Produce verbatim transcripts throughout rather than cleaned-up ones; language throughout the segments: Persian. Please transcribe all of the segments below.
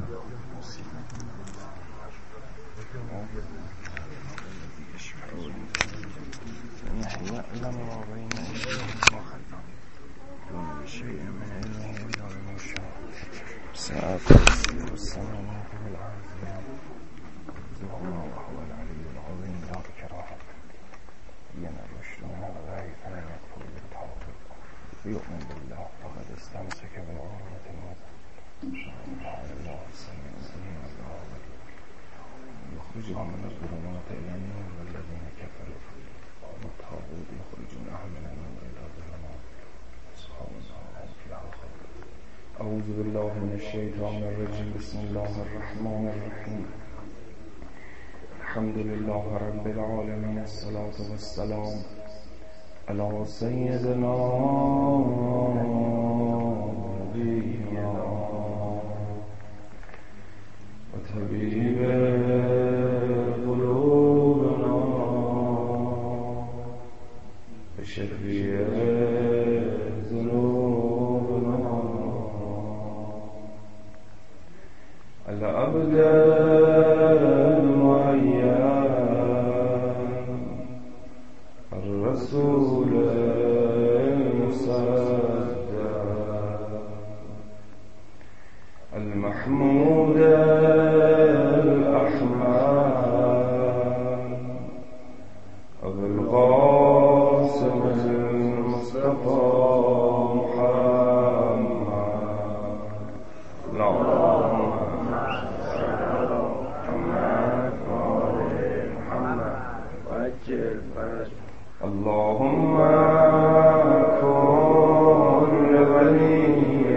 يعلم ما بين أيديهم وما خلفهم دون شيء من علمه إلا بما شاء سيكون السماوات والأرض وهو العلي العظيم لا إكراه ين الرشد من الغي فمن يكفر بالطاغوت ويؤمن بالله فقد استمسك بالعروة الوثقى الله السميع العليم الله يخرجهم من الظلمات إلى النور والذين كفروا والطاغوت يخرجونهم من النور إلى الظلمات أصحاب النار فيها خالدون. أعوذ بالله من الشيطان الرجيم. بسم الله الرحمن الرحيم. الحمد لله رب العالمين. الصلاة والسلام على سيدنا ونبينا وطبيب قلوبنا وشفيع ذنوبنا العبد الرسول المصدق المحمود الأحمد أبو القاسم المصطفى محمد اللهم صل على محمد وآل محمد وعجل فرجه. اللهم كن لوليك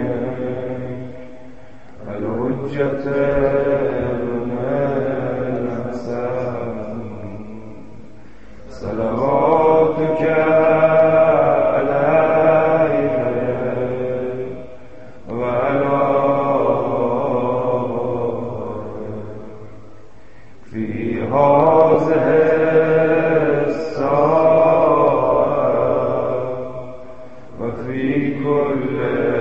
الحجة ابن الحسن صلواتك عليه وعلى في هذه في كل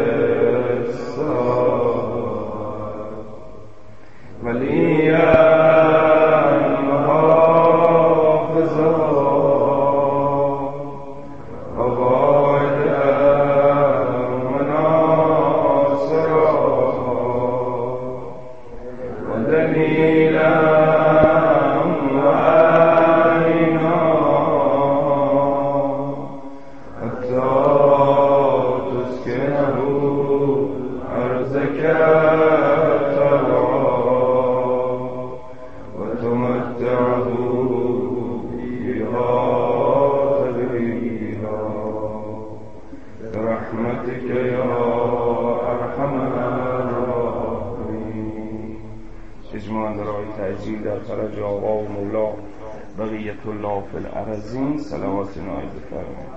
الصلاة وليا محافظا وقائدا وناصرا ودليلا وعينا حتى أرزك وتمتعه فيها تبيها برحمتك يا أرحم الراحمين. اجماع درای تعجیل در فرج آقا و مولا بقیت الله فی الارضین. صلوات نایب بفرمایید.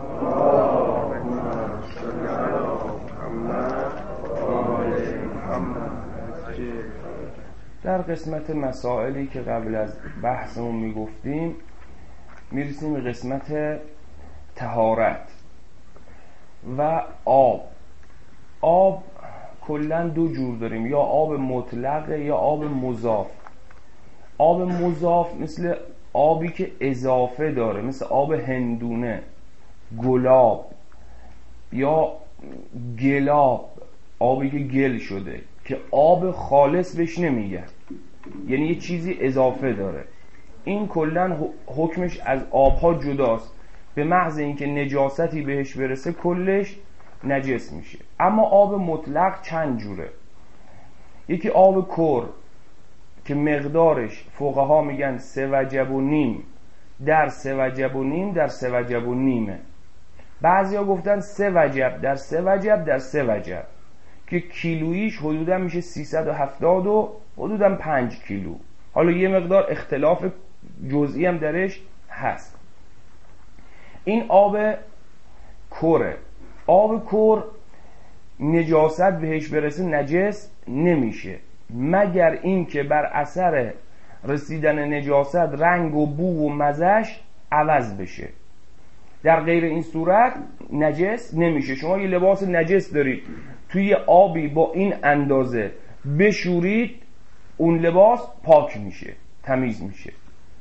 در قسمت مسائلی که قبل از بحثمون میگفتیم میرسیم به قسمت طهارت و آب. آب کلا دو جور داریم، یا آب مطلق یا آب مضاف. آب مضاف مثل آبی که اضافه داره، مثل آب هندونه، گلاب یا گلاب، آبی که گل شده که آب خالص بهش نمیگن، یعنی یه چیزی اضافه داره. این کلن حکمش از آبها جداست، به محض اینکه نجاستی بهش برسه کلش نجس میشه. اما آب مطلق چند جوره. یکی آب کر که مقدارش فقها میگن سه وجب و نیم در سه وجب و نیم در سه وجب و نیمه. بعضی ها گفتن سه وجب در سه وجب در سه وجب، که کیلویش حدودا میشه سیصد و هفتاد و حدودا پنج کیلو. حالا یه مقدار اختلاف جزئی هم درش هست. این آب کره. آب کر نجاست بهش برسه نجس نمیشه، مگر این که بر اثر رسیدن نجاست رنگ و بو و مزش عوض بشه. در غیر این صورت نجس نمیشه. شما یه لباس نجس دارید، توی آبی با این اندازه بشورید اون لباس پاک میشه، تمیز میشه.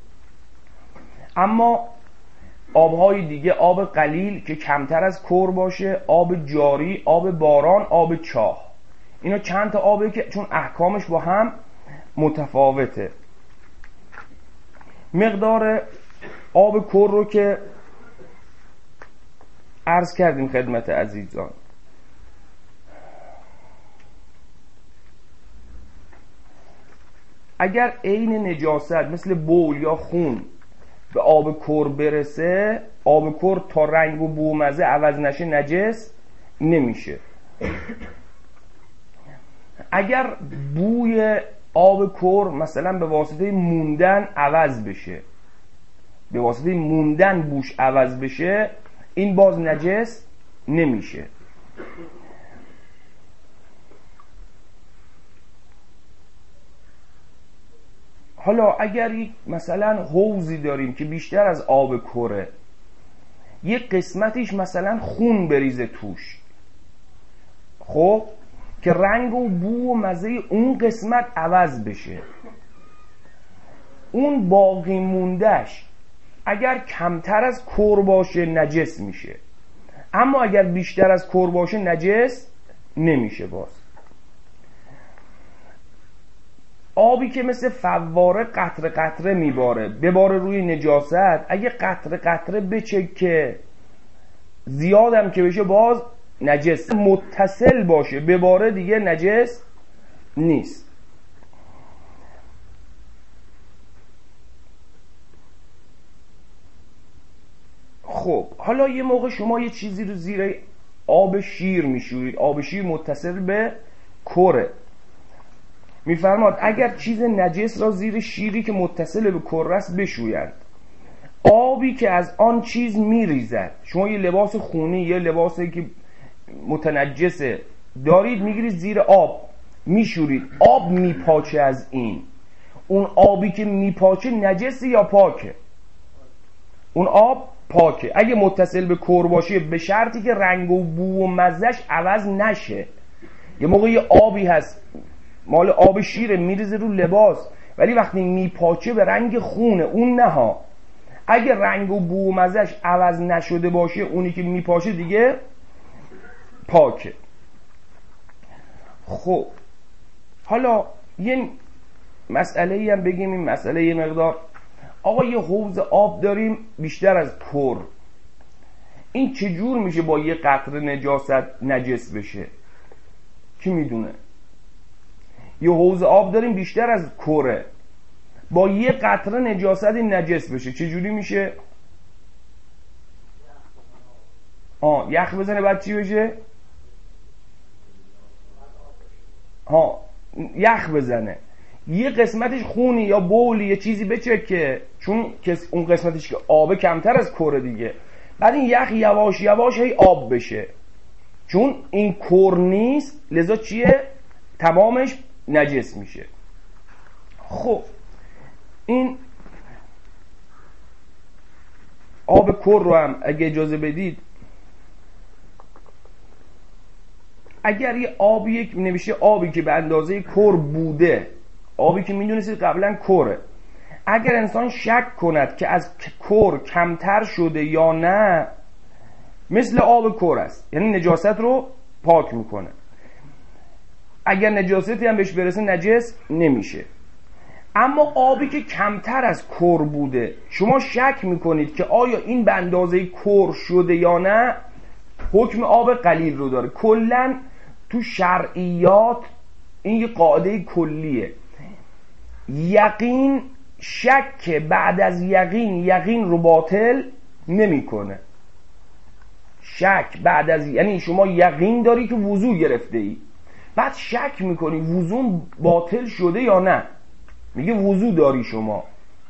اما آبهای دیگه، آب قلیل که کمتر از کر باشه، آب جاری، آب باران، آب چاه، اینا چند تا آبه که چون احکامش با هم متفاوته. مقدار آب کر رو که عرض کردیم خدمت عزیزان. اگر عین نجاست مثل بول یا خون به آب کر برسه، آب کر تا رنگ و بو و مزه عوض نشه نجس نمیشه. اگر بوی آب کر مثلا به واسطه موندن عوض بشه، به واسطه موندن بوش عوض بشه، این باز نجس نمیشه. حالا اگر یک مثلا حوضی داریم که بیشتر از آب کره، یک قسمتیش مثلا خون بریزه توش، خب که رنگ و بو و مزه اون قسمت عوض بشه، اون باقی موندهش اگر کمتر از کر باشه نجس میشه، اما اگر بیشتر از کر باشه نجس نمیشه. باز آبی که مثل فواره قطره قطره میباره، بباره روی نجاست، اگه قطره قطره بچکه زیادم که بشه باز نجس. متصل باشه بباره دیگه نجس نیست. خب حالا یه موقع شما یه چیزی رو زیر آب شیر میشورید، آب شیر متصل به کره، میفرماد اگر چیز نجس را زیر شیری که متصل به کره است بشویند، آبی که از آن چیز میریزد، شما یه لباس خونی، یه لباسی که متنجسه دارید، میگیرید زیر آب میشورید، آب میپاچه از این، اون آبی که میپاچه نجسه یا پاکه؟ اون آب پاکه اگه متصل به کر باشه، به شرطی که رنگ و بو و مزهش عوض نشه. یه موقع یه آبی هست مال آب شیره میریزه رو لباس، ولی وقتی میپاچه به رنگ خونه، اون نه ها. اگه رنگ و بو و مزهش عوض نشده باشه، اونی که میپاچه دیگه پاکه. خب حالا یه مسئله ای هم بگیم، این مسئله یه مقدار، آقا یه حوض آب داریم بیشتر از کر، این چجور میشه با یه قطره نجاست نجس بشه؟ کی میدونه؟ یه حوض آب داریم بیشتر از کره، با یه قطره نجاست نجس بشه، چجوری میشه؟ آه یخ بزنه بعد چی بشه؟ ها یخ بزنه، یه قسمتش خونی یا بولی یه چیزی بچکه، چون اون قسمتش که آبه کمتر از کره دیگه، بعد این یخ یواش یواش هی آب بشه، چون این کر نیست لذا چیه؟ تمامش نجس میشه. خب این آب کر رو هم اگه اجازه بدید، اگر یه آبی یک نمیشه آبی که به اندازه کر بوده، آبی که میدونستید قبلا کره، اگر انسان شک کند که از کر کمتر شده یا نه، مثل آب کر است، یعنی نجاست رو پاک میکنه. اگر نجاستی هم بهش برسه نجس نمیشه. اما آبی که کمتر از کر بوده، شما شک میکنید که آیا این به اندازه کر شده یا نه، حکم آب قلیل رو داره. کلن تو شرعیات این یه قاعده کلیه، یقین شک بعد از یقین یقین رو باطل نمیکنه. شک بعد از، یعنی شما یقین داری که وضو گرفته ای، بعد شک میکنی وضو باطل شده یا نه، میگه وضو داری، شما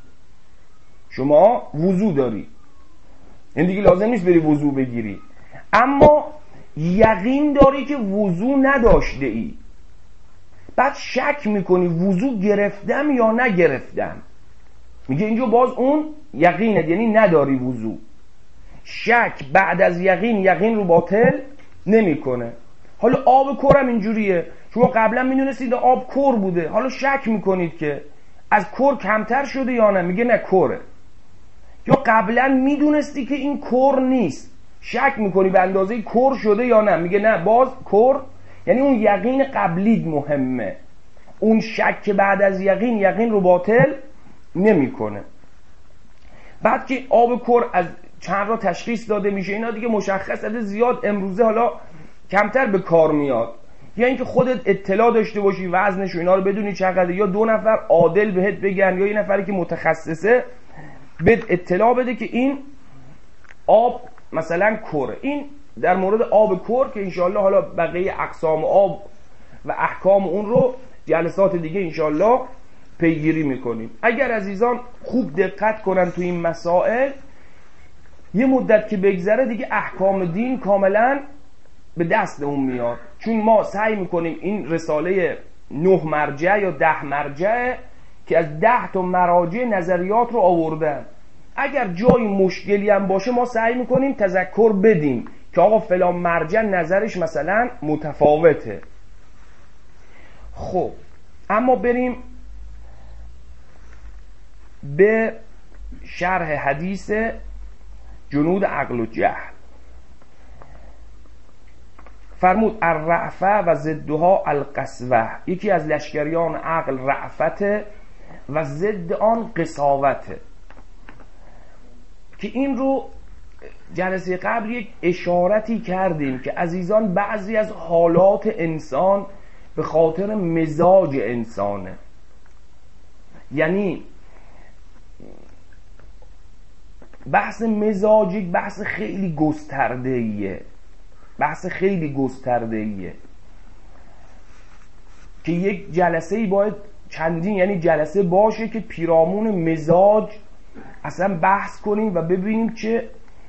شما وضو داری، این دیگه لازم نیست بری وضو بگیری. اما یقین داری که وضو نداشته ای، بعد شک میکنی وضو گرفتم یا نگرفتم، میگه اینجا باز اون یقینه، یعنی نداری وضو. شک بعد از یقین یقین رو باطل نمیکنه. حالا آب کرم اینجوریه، شما قبلا میدونستید آب کور بوده، حالا شک میکنید که از کور کمتر شده یا نه، میگه نه کوره. یا قبلا میدونستی که این کور نیست، شک میکنی به اندازه کور شده یا نه، میگه نه باز کور. یعنی اون یقین قبلی مهمه، اون شک که بعد از یقین یقین رو باطل نمیکنه. بعد که آب کور از چند را تشخیص داده میشه، اینا دیگه مشخصه، زیاد امروزه حالا کمتر به کار میاد. یا اینکه خودت اطلاع داشته باشی وزنش و اینا رو بدونی چقدر، یا دو نفر عادل بهت بگن، یا یه نفری که متخصصه بهت اطلاع بده که این آب مثلا کوره. این در مورد آب کور که انشالله حالا بقیه اقسام آب و احکام اون رو جلسات دیگه انشالله پیگیری میکنیم. اگر عزیزان خوب دقت کنن تو این مسائل، یه مدت که بگذره دیگه احکام دین کاملا به دست اون میاد. چون ما سعی میکنیم این رساله نه مرجع یا ده مرجع که از ده تا مراجع نظریات رو آوردن، اگر جای مشکلی هم باشه ما سعی میکنیم تذکر بدیم که آقا فلان مرجع نظرش مثلا متفاوته. خب اما بریم به شرح حدیث جنود عقل و جهل. فرمود الرعفه و ضدها القسوه، یکی از لشکریان عقل رعفته و ضد آن قساوته. که این رو جلسه قبل یک اشارتی کردیم که عزیزان بعضی از حالات انسان به خاطر مزاج انسانه. یعنی بحث مزاج یک بحث خیلی گسترده‌ایه، بحث خیلی گسترده‌ایه که یک جلسه‌ای باید چندین یعنی جلسه باشه که پیرامون مزاج اصلا بحث کنیم و ببینیم چه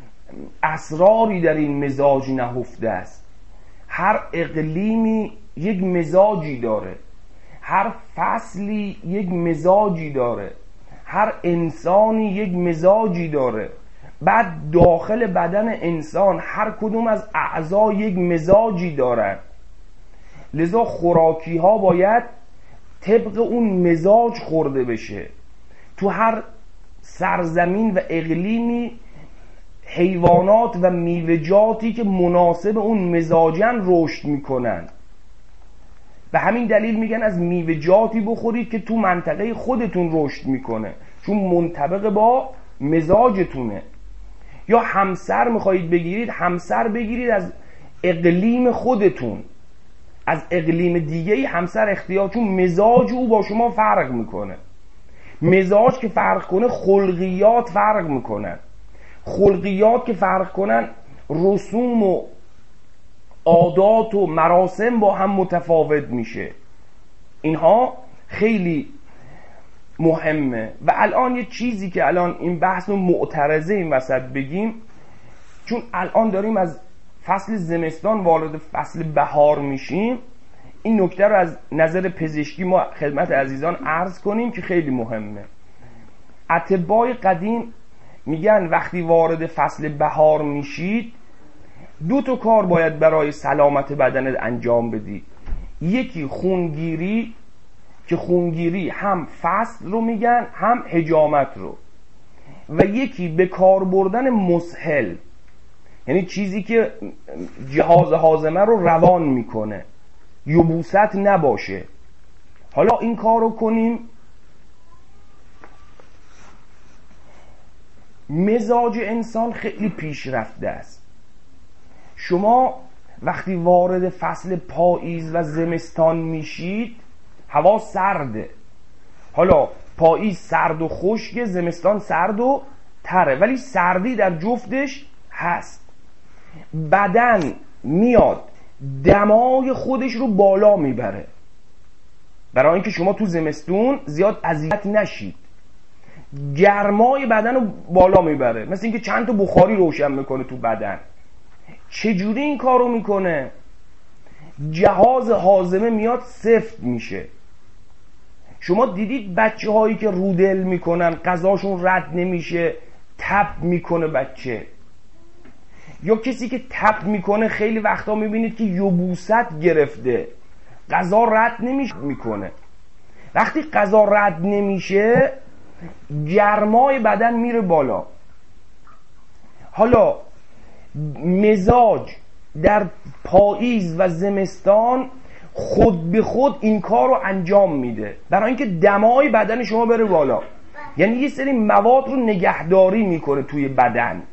اسراری در این مزاج نهفته است. هر اقلیمی یک مزاجی داره، هر فصلی یک مزاجی داره، هر انسانی یک مزاجی داره. بعد داخل بدن انسان هر کدوم از اعضا یک مزاجی دارن، لذا خوراکی ها باید طبق اون مزاج خورده بشه. تو هر سرزمین و اقلیمی حیوانات و میوه‌جاتی که مناسب اون مزاجن رشد میکنن. به همین دلیل میگن از میوه‌جاتی بخورید که تو منطقه خودتون رشد میکنه، چون منطبق با مزاجتونه. یا همسر میخواهید بگیرید، همسر بگیرید از اقلیم خودتون، از اقلیم دیگه همسر اختیار، چون مزاج او با شما فرق میکنه. مزاج که فرق کنه خلقیات فرق میکنن، خلقیات که فرق کنن رسوم و عادات و مراسم با هم متفاوت میشه. اینها خیلی مهمه. و الان یه چیزی که الان این بحث رو معترضه این وسط بگیم، چون الان داریم از فصل زمستان وارد فصل بهار میشیم، این نکته رو از نظر پزشکی ما خدمت عزیزان عرض کنیم که خیلی مهمه. اطبای قدیم میگن وقتی وارد فصل بهار میشید دو تا کار باید برای سلامت بدنت انجام بدی. یکی خونگیری، که خونگیری هم فصل رو میگن هم حجامت رو، و یکی به کار بردن مسهل، یعنی چیزی که جهاز هاضمه رو روان میکنه، یبوست نباشه. حالا این کار رو کنیم. مزاج انسان خیلی پیشرفته است. شما وقتی وارد فصل پاییز و زمستان میشید هوا سرده. حالا پاییز سرد و خشک، زمستان سرد و تره، ولی سردی در جفتش هست. بدن میاد دمای خودش رو بالا میبره برای اینکه شما تو زمستون زیاد اذیت نشید. گرمای بدن رو بالا میبره، مثل اینکه چند تا بخاری روشن میکنه تو بدن. چجوری این کار رو میکنه؟ جهاز هاضمه میاد سفت میشه. شما دیدید بچه هایی که رودل میکنن غذاشون رد نمیشه، تب میکنه بچه، یا کسی که تب میکنه خیلی وقتا میبینید که یبوست گرفته، غذا رد نمیشه میکنه. وقتی غذا رد نمیشه گرمای بدن میره بالا. حالا مزاج در پاییز و زمستان خود به خود این کار رو انجام میده برای اینکه دمای بدن شما بره بالا. یعنی یه سری مواد رو نگهداری میکنه توی بدن.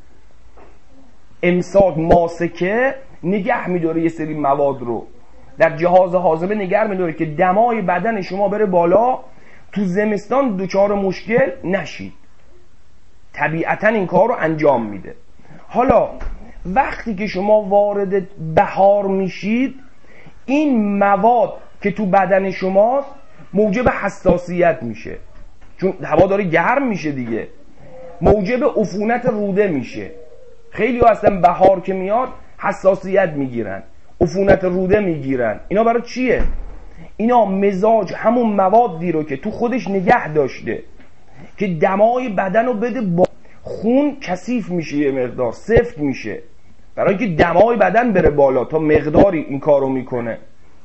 امساک ماسکه نگه میداره یه سری مواد رو در جهاز هاضمه نگه میداره که دمای بدن شما بره بالا، تو زمستان دچار مشکل نشید. طبیعتا این کار رو انجام میده. حالا وقتی که شما وارد بهار میشید این مواد که تو بدن شماست موجب حساسیت میشه، چون هوا داره گرم میشه دیگه، موجب عفونت روده میشه. خیلی ها هستن بهار که میاد حساسیت میگیرن، عفونت روده میگیرن. اینا برای چیه؟ اینا مزاج همون موادی رو که تو خودش نگه داشته که دمای بدن رو بده با خون کثیف میشه، یه مقدار سفت میشه برای اینکه دمای بدن بره بالا، تا مقداری این کارو میکنه.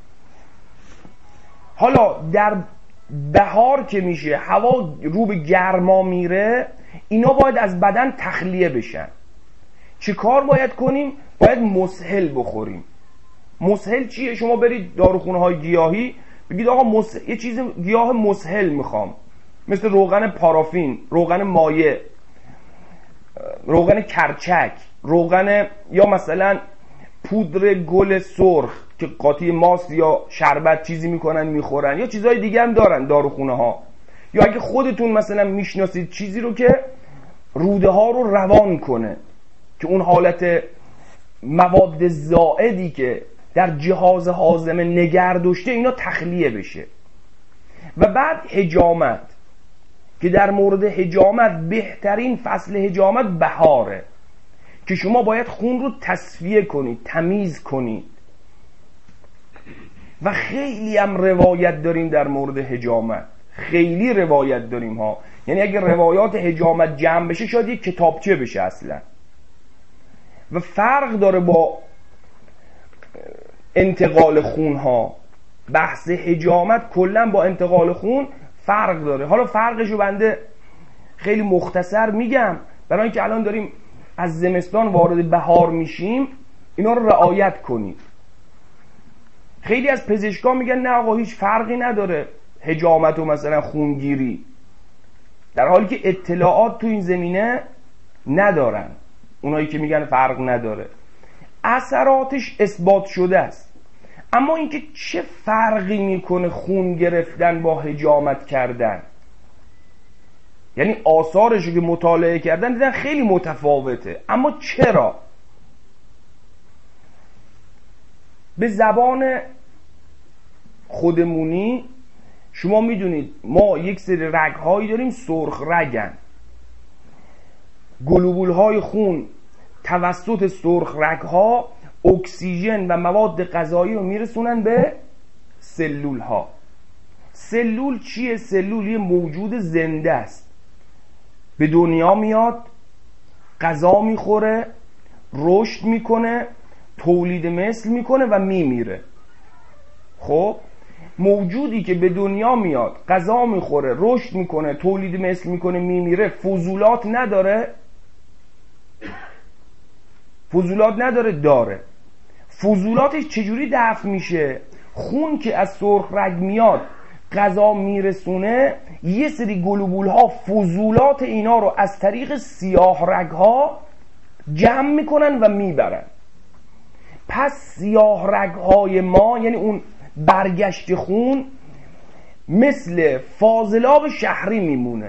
حالا در بهار که میشه هوا رو به گرما میره، اینا باید از بدن تخلیه بشن. چه کار باید کنیم؟ باید مسهل بخوریم. مسهل چیه؟ شما برید داروخونه های گیاهی بگید آقا مس... یه چیز گیاه مسهل میخوام، مثل روغن پارافین، روغن مایع، روغن کرچک، روغن یا مثلا پودر گل سرخ که قاطی ماست یا شربت چیزی میکنن میخورن، یا چیزهای دیگه هم دارن داروخونه ها. یا اگه خودتون مثلا میشناسید چیزی رو که روده ها رو روان کنه، که اون حالت مواد زائدی که در جهاز هاضمه نگه داشته اینا تخلیه بشه. و بعد حجامت، که در مورد حجامت بهترین فصل حجامت بهاره که شما باید خون رو تصفیه کنید، تمیز کنید. و خیلی هم روایت داریم در مورد حجامت، خیلی روایت داریم ها. یعنی اگه روایات حجامت جمع بشه شاید یک کتابچه بشه اصلا. و فرق داره با انتقال خون ها. بحث حجامت کلا با انتقال خون فرق داره. حالا فرقشو بنده خیلی مختصر میگم برای اینکه الان داریم از زمستان وارد بهار میشیم، اینا رو رعایت کنید. خیلی از پزشکان میگن نه آقا هیچ فرقی نداره حجامت و مثلا خونگیری، در حالی که اطلاعات تو این زمینه ندارن. اونایی که میگن فرق نداره اثراتش اثبات شده است، اما اینکه چه فرقی میکنه خون گرفتن با حجامت کردن، یعنی آثارشو که مطالعه کردن دیدن خیلی متفاوته. اما چرا؟ به زبان خودمونی شما میدونید ما یک سری رگ‌هایی داریم سرخ رگن. گلوبول‌های خون توسط سرخ رگ‌ها اکسیژن و مواد غذایی رو میرسونن به سلول ها. سلول چیه؟ سلول یه موجود زنده است، به دنیا میاد، غذا میخوره، رشد میکنه، تولید مثل میکنه و میمیره. خب موجودی که به دنیا میاد، غذا میخوره، رشد میکنه، تولید مثل میکنه، میمیره، فضولات نداره؟ فضولات نداره؟ داره. فضولاتش چجوری دفع میشه؟ خون که از سرخ رگ میاد غذا میرسونه، یه سری گلوبول ها فضولات اینا رو از طریق سیاه رگ ها جمع میکنن و میبرن. پس سیاه رگ های ما، یعنی اون برگشت خون، مثل فاضلاب شهری میمونه،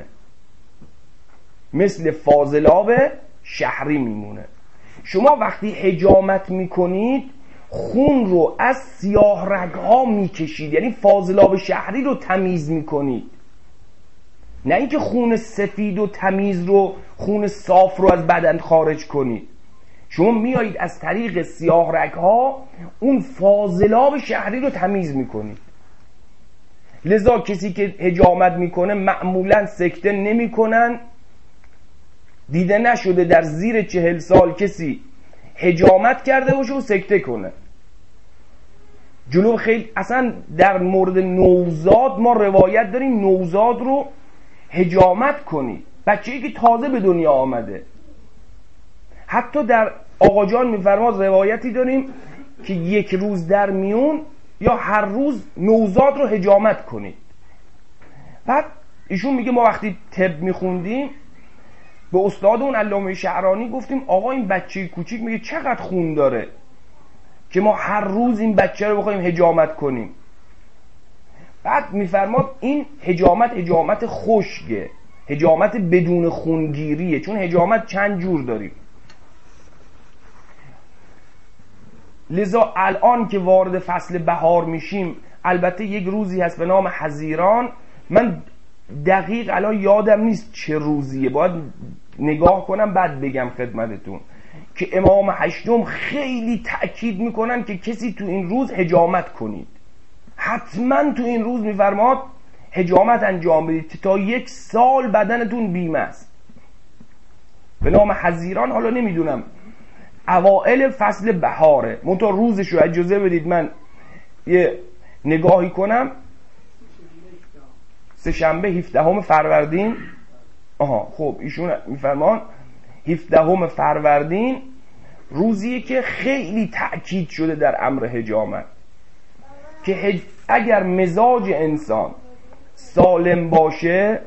مثل فاضلاب شهری میمونه. شما وقتی حجامت میکنید خون رو از سیاه رگ‌ها میکشید، یعنی فاضلاب شهری رو تمیز میکنید، نه اینکه خون سفید و تمیز رو، خون صاف رو از بدن خارج کنید. شما میایید از طریق سیاه رگ‌ها اون فاضلاب شهری رو تمیز میکنید. لذا کسی که حجامت میکنه معمولا سکته نمیکنن. دیده نشده در زیر چهل سال کسی حجامت کرده باشه و سکته کنه. جلو خیلی اصلا در مورد نوزاد ما روایت داریم نوزاد رو حجامت کنید، بچه‌ای که تازه به دنیا آمده. حتی در آقا جان میفرماد روایتی داریم که یک روز در میون یا هر روز نوزاد رو حجامت کنید. بعد ایشون میگه ما وقتی طب میخوندیم به استاد اون علامه شعرانی گفتیم آقا این بچه کوچیک میگه چقدر خون داره که ما هر روز این بچه رو بخوایم حجامت کنیم. بعد میفرماد این حجامت حجامت خشکه، حجامت بدون خونگیریه، چون حجامت چند جور داریم. لذا الان که وارد فصل بهار میشیم، البته یک روزی هست به نام حزیران، من دقیق الان یادم نیست چه روزیه، باید نگاه کنم بعد بگم خدمتتون، که امام هشتم خیلی تأکید میکنن که کسی تو این روز حجامت کنید، حتما تو این روز میفرماد حجامت انجام بدید تا یک سال بدنتون بیمه است. به نام حزیران. حالا نمیدونم اوائل فصل بهاره، منتها روزش رو اجازه بدید من یه نگاهی کنم. سه شنبه هفدهم فروردین. آها خب ایشون میفرمان هفدهم فروردین روزیه که خیلی تأکید شده در امر حجامت، که هج... اگر مزاج انسان سالم باشه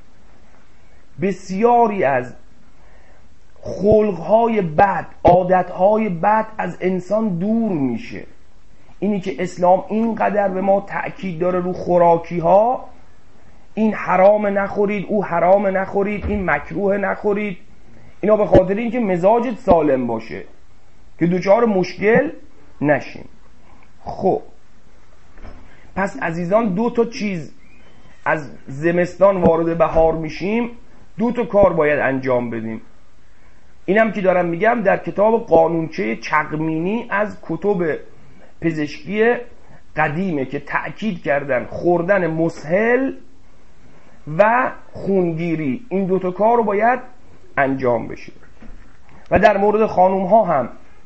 بسیاری از خلقهای بد، عادتهای بد از انسان دور میشه. اینی که اسلام اینقدر به ما تأکید داره رو خوراکی ها، این حرام نخورید، او حرام نخورید، این مکروه نخورید، اینا به خاطر اینکه مزاجت سالم باشه که دوچار مشکل نشین. خب پس عزیزان دو تا چیز، از زمستان وارد بهار میشیم دو تا کار باید انجام بدیم. اینم که دارم میگم در کتاب قانونچه چقمینی از کتب پزشکی قدیمه که تأکید کردن خوردن مسهل و خونگیری، این دوتا کار رو باید انجام بشه. و در مورد خانوم ها هم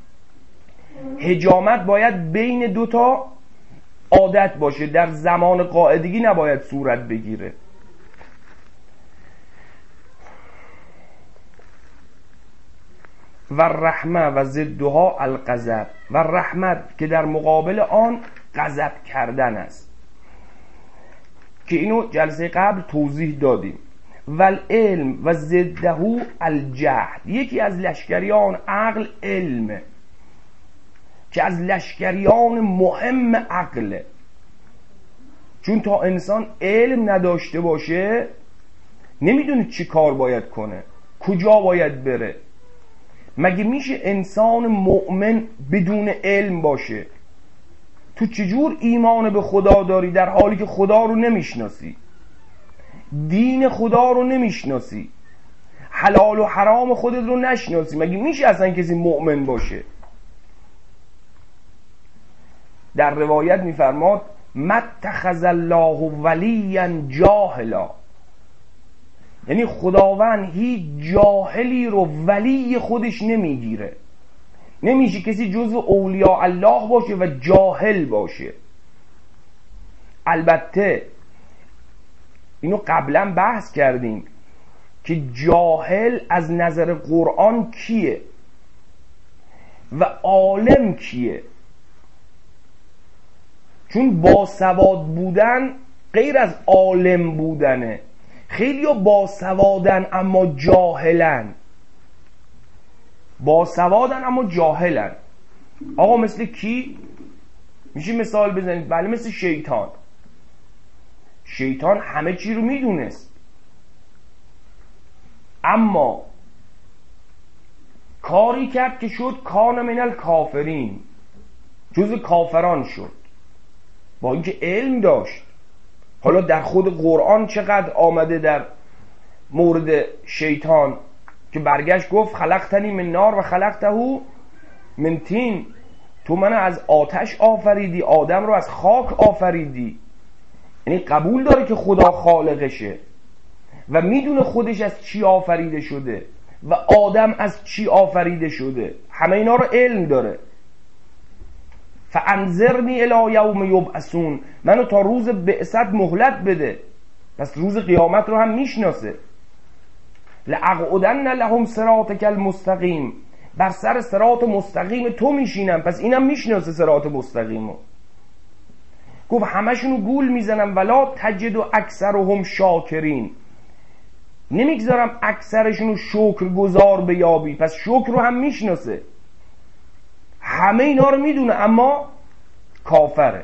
حجامت باید بین دوتا عادت باشه، در زمان قاعدگی نباید صورت بگیره. و رحمه و ضدها الغضب، و رحمت که در مقابل آن غضب کردن است، که اینو جلسه قبل توضیح دادیم. و العلم و ضده الجهل، یکی از لشکریان عقل علمه که از لشکریان مهم عقله، چون تا انسان علم نداشته باشه نمیدونه چی کار باید کنه، کجا باید بره. مگه میشه انسان مؤمن بدون علم باشه؟ تو چجور ایمان به خدا داری در حالی که خدا رو نمیشناسی، دین خدا رو نمیشناسی، حلال و حرام خودت رو نشناسی؟ مگه میشه اصلا کسی مؤمن باشه؟ در روایت میفرماد متخذ الله ولیا جاهلا، یعنی خداوند هیچ جاهلی رو ولی خودش نمیگیره. نمیشه کسی جزو اولیاء الله باشه و جاهل باشه. البته اینو قبلا بحث کردیم که جاهل از نظر قرآن کیه و عالم کیه، چون باسواد بودن غیر از عالم بودنه. خیلی ها باسوادن اما جاهلن، باسوادن اما جاهلن. آقا مثل کی؟ میشه مثال بزنید؟ بله مثل شیطان. شیطان همه چی رو میدونست اما کاری کرد که شد کان من الکافرین، جز کافران شد، با اینکه علم داشت. حالا در خود قرآن چقدر آمده در مورد شیطان که برگشت گفت خلقتنی من نار و خلقته من طین، تو منو از آتش آفریدی، آدم رو از خاک آفریدی. یعنی قبول داره که خدا خالقشه و میدونه خودش از چی آفریده شده و آدم از چی آفریده شده، همه اینا رو علم داره. فانظرنی الی یوم یبعثون، منو تا روز بعثت مهلت بده. پس روز قیامت رو هم میشناسه. لأقعدن لهم صراطک المستقیم، بر سر صراط مستقیم تو میشینم. پس اینم میشناسه صراط مستقیمو. گفت همشونو گول میزنم ولا تجد اکثرهم شاکرین، نمیگذارم اکثرشونو شکر گزار بیابی. پس شکر رو هم میشناسه، همه اینا رو میدونه اما کافره.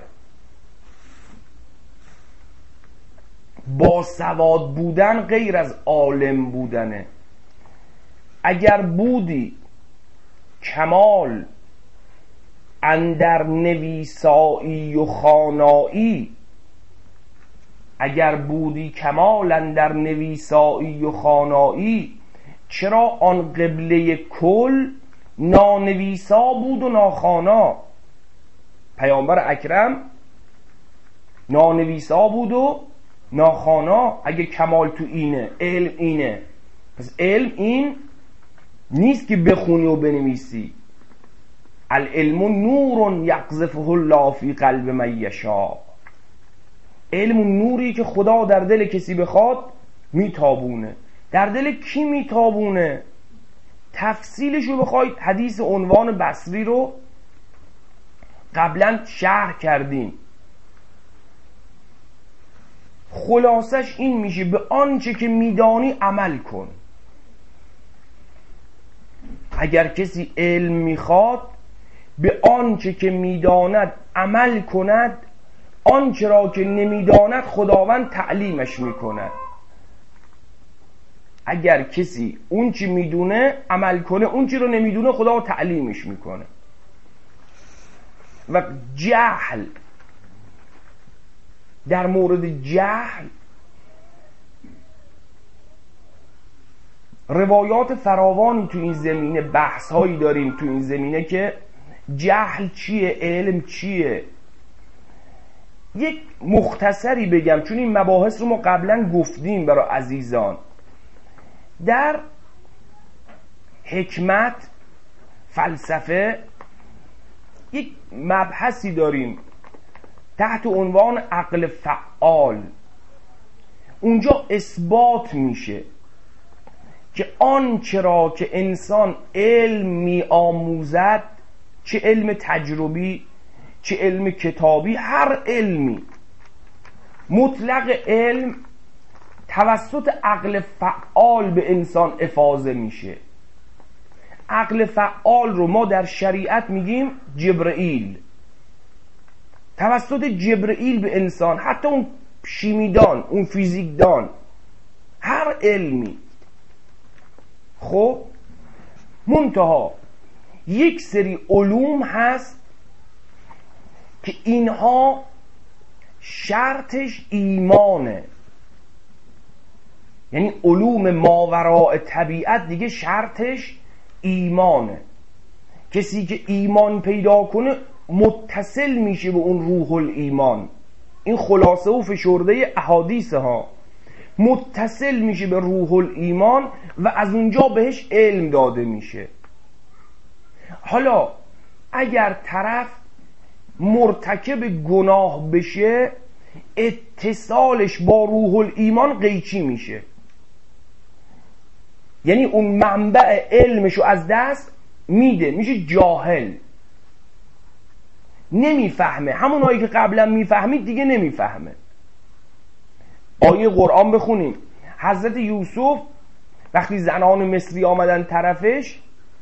با سواد بودن غیر از عالم بودنه. اگر بودی کمال اندر نویسایی و خانایی، اگر بودی کمال اندر نویسایی و خانایی، چرا آن قبله کل نانویسا بود و ناخوانا؟ پیامبر اکرم نانویسا بود و ناخوانا. اگه کمال تو اینه، علم اینه، پس علم این نیست که بخونی و بنویسی. العلم نور یقذفه الله فی قلب من یشاء، علم نوری که خدا در دل کسی بخواد میتابونه. در دل کی میتابونه؟ تفصیلش رو بخواید، حدیث عنوان بصری رو قبلا شرح کردیم. خلاصش این میشه به آنچه که میدانی عمل کن. اگر کسی علم میخواد به آنچه که میداند عمل کند، آنچه را که نمیداند خداوند تعلیمش میکند. اگر کسی اون چی میدونه عمل کنه، اون چی رو نمیدونه خدا تعلیمش میکنه. و جهل، در مورد جهل روایات فراوانی تو این زمینه، بحث هایی داریم تو این زمینه که جهل چیه، علم چیه. یک مختصری بگم چون این مباحث رو ما قبلا گفتیم برای عزیزان. در حکمت فلسفه یک مبحثی داریم تحت عنوان عقل فعال. اونجا اثبات میشه که آنچه را که انسان علم می آموزد، چه علم تجربی چه علم کتابی، هر علمی، مطلق علم توسط عقل فعال به انسان افاضه میشه. عقل فعال رو ما در شریعت میگیم جبرئیل. توسط جبرئیل به انسان، حتی اون شیمیدان، اون فیزیکدان، هر علمی. خب منتها یک سری علوم هست که اینها شرطش ایمانه. یعنی علوم ماوراء طبیعت دیگه شرطش ایمانه. کسی که ایمان پیدا کنه متصل میشه به اون روح الایمان. این خلاصه و فشرده احادیث ها. متصل میشه به روح الایمان و از اونجا بهش علم داده میشه. حالا اگر طرف مرتکب گناه بشه، اتصالش با روح الایمان قیچی میشه. یعنی اون منبع علمشو از دست میده، میشه جاهل، نمیفهمه. همونایی که قبلا میفهمید دیگه نمیفهمه. آیه قرآن بخونیم. حضرت یوسف وقتی زنان مصری آمدن طرفش،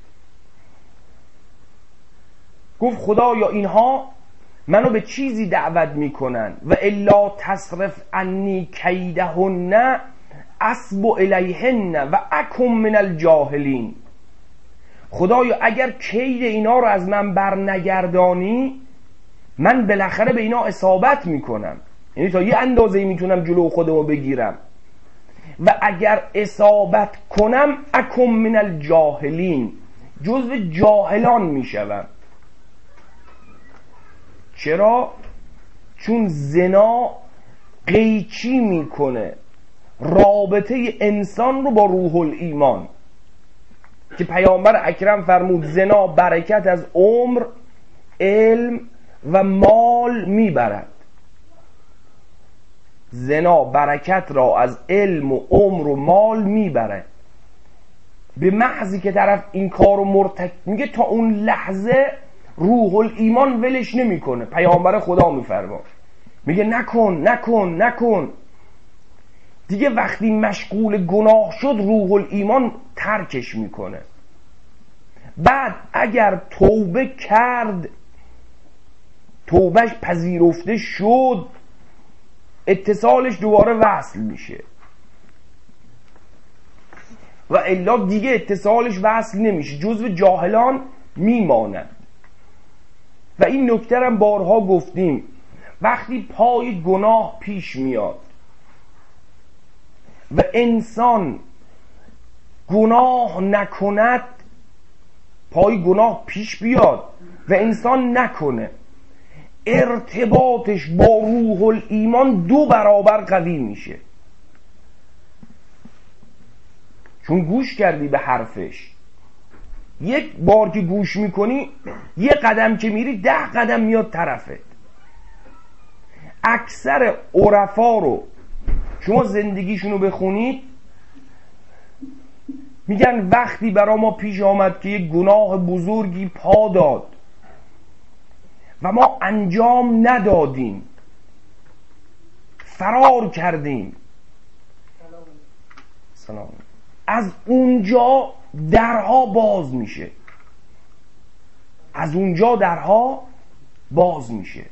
گفت خدایا اینها منو به چیزی دعوت میکنن و الا تصرف عنی کیدهن اسب الیهن و اکم من الجاهلین. خدایا اگر کید اینا رو از من بر نگردانی، من بالاخره به اینا اصابت میکنم. یعنی تا یه اندازه‌ای میتونم جلو خودمو بگیرم و اگر اصابت کنم اکم من الجاهلین، جزو جاهلان میشوم. چرا؟ چون زنا قیچی میکنه رابطه انسان رو با روح الایمان، که پیامبر اکرم فرمود زنا برکت از عمر، علم و مال میبرد. زنا برکت را از علم و عمر و مال میبره. به محضی که طرف این کارو مرتکب میگه تا اون لحظه روح الایمان ولش نمیکنه. پیامبر خدا میفرما میگه نکن نکن نکن. دیگه وقتی مشغول گناه شد روح الایمان ترکش میکنه. بعد اگر توبه کرد، توبهش پذیرفته شد، اتصالش دوباره وصل میشه و الا دیگه اتصالش وصل نمیشه، جزو جاهلان میماند. و این نکته هم بارها گفتیم، وقتی پای گناه پیش میاد و انسان گناه نکند، پای گناه پیش بیاد و انسان نکنه، ارتباطش با روح الایمان دو برابر قوی میشه. چون گوش کردی به حرفش. یک بار که گوش میکنی، یه قدم که میری ده قدم میاد طرفت. اکثر عرفا رو شما زندگیشونو بخونید، میگن وقتی برا ما پیش آمد که یک گناه بزرگی پا داد و ما انجام ندادیم، فرار کردیم، سلام، از اونجا درها باز میشه. از اونجا درها باز میشه.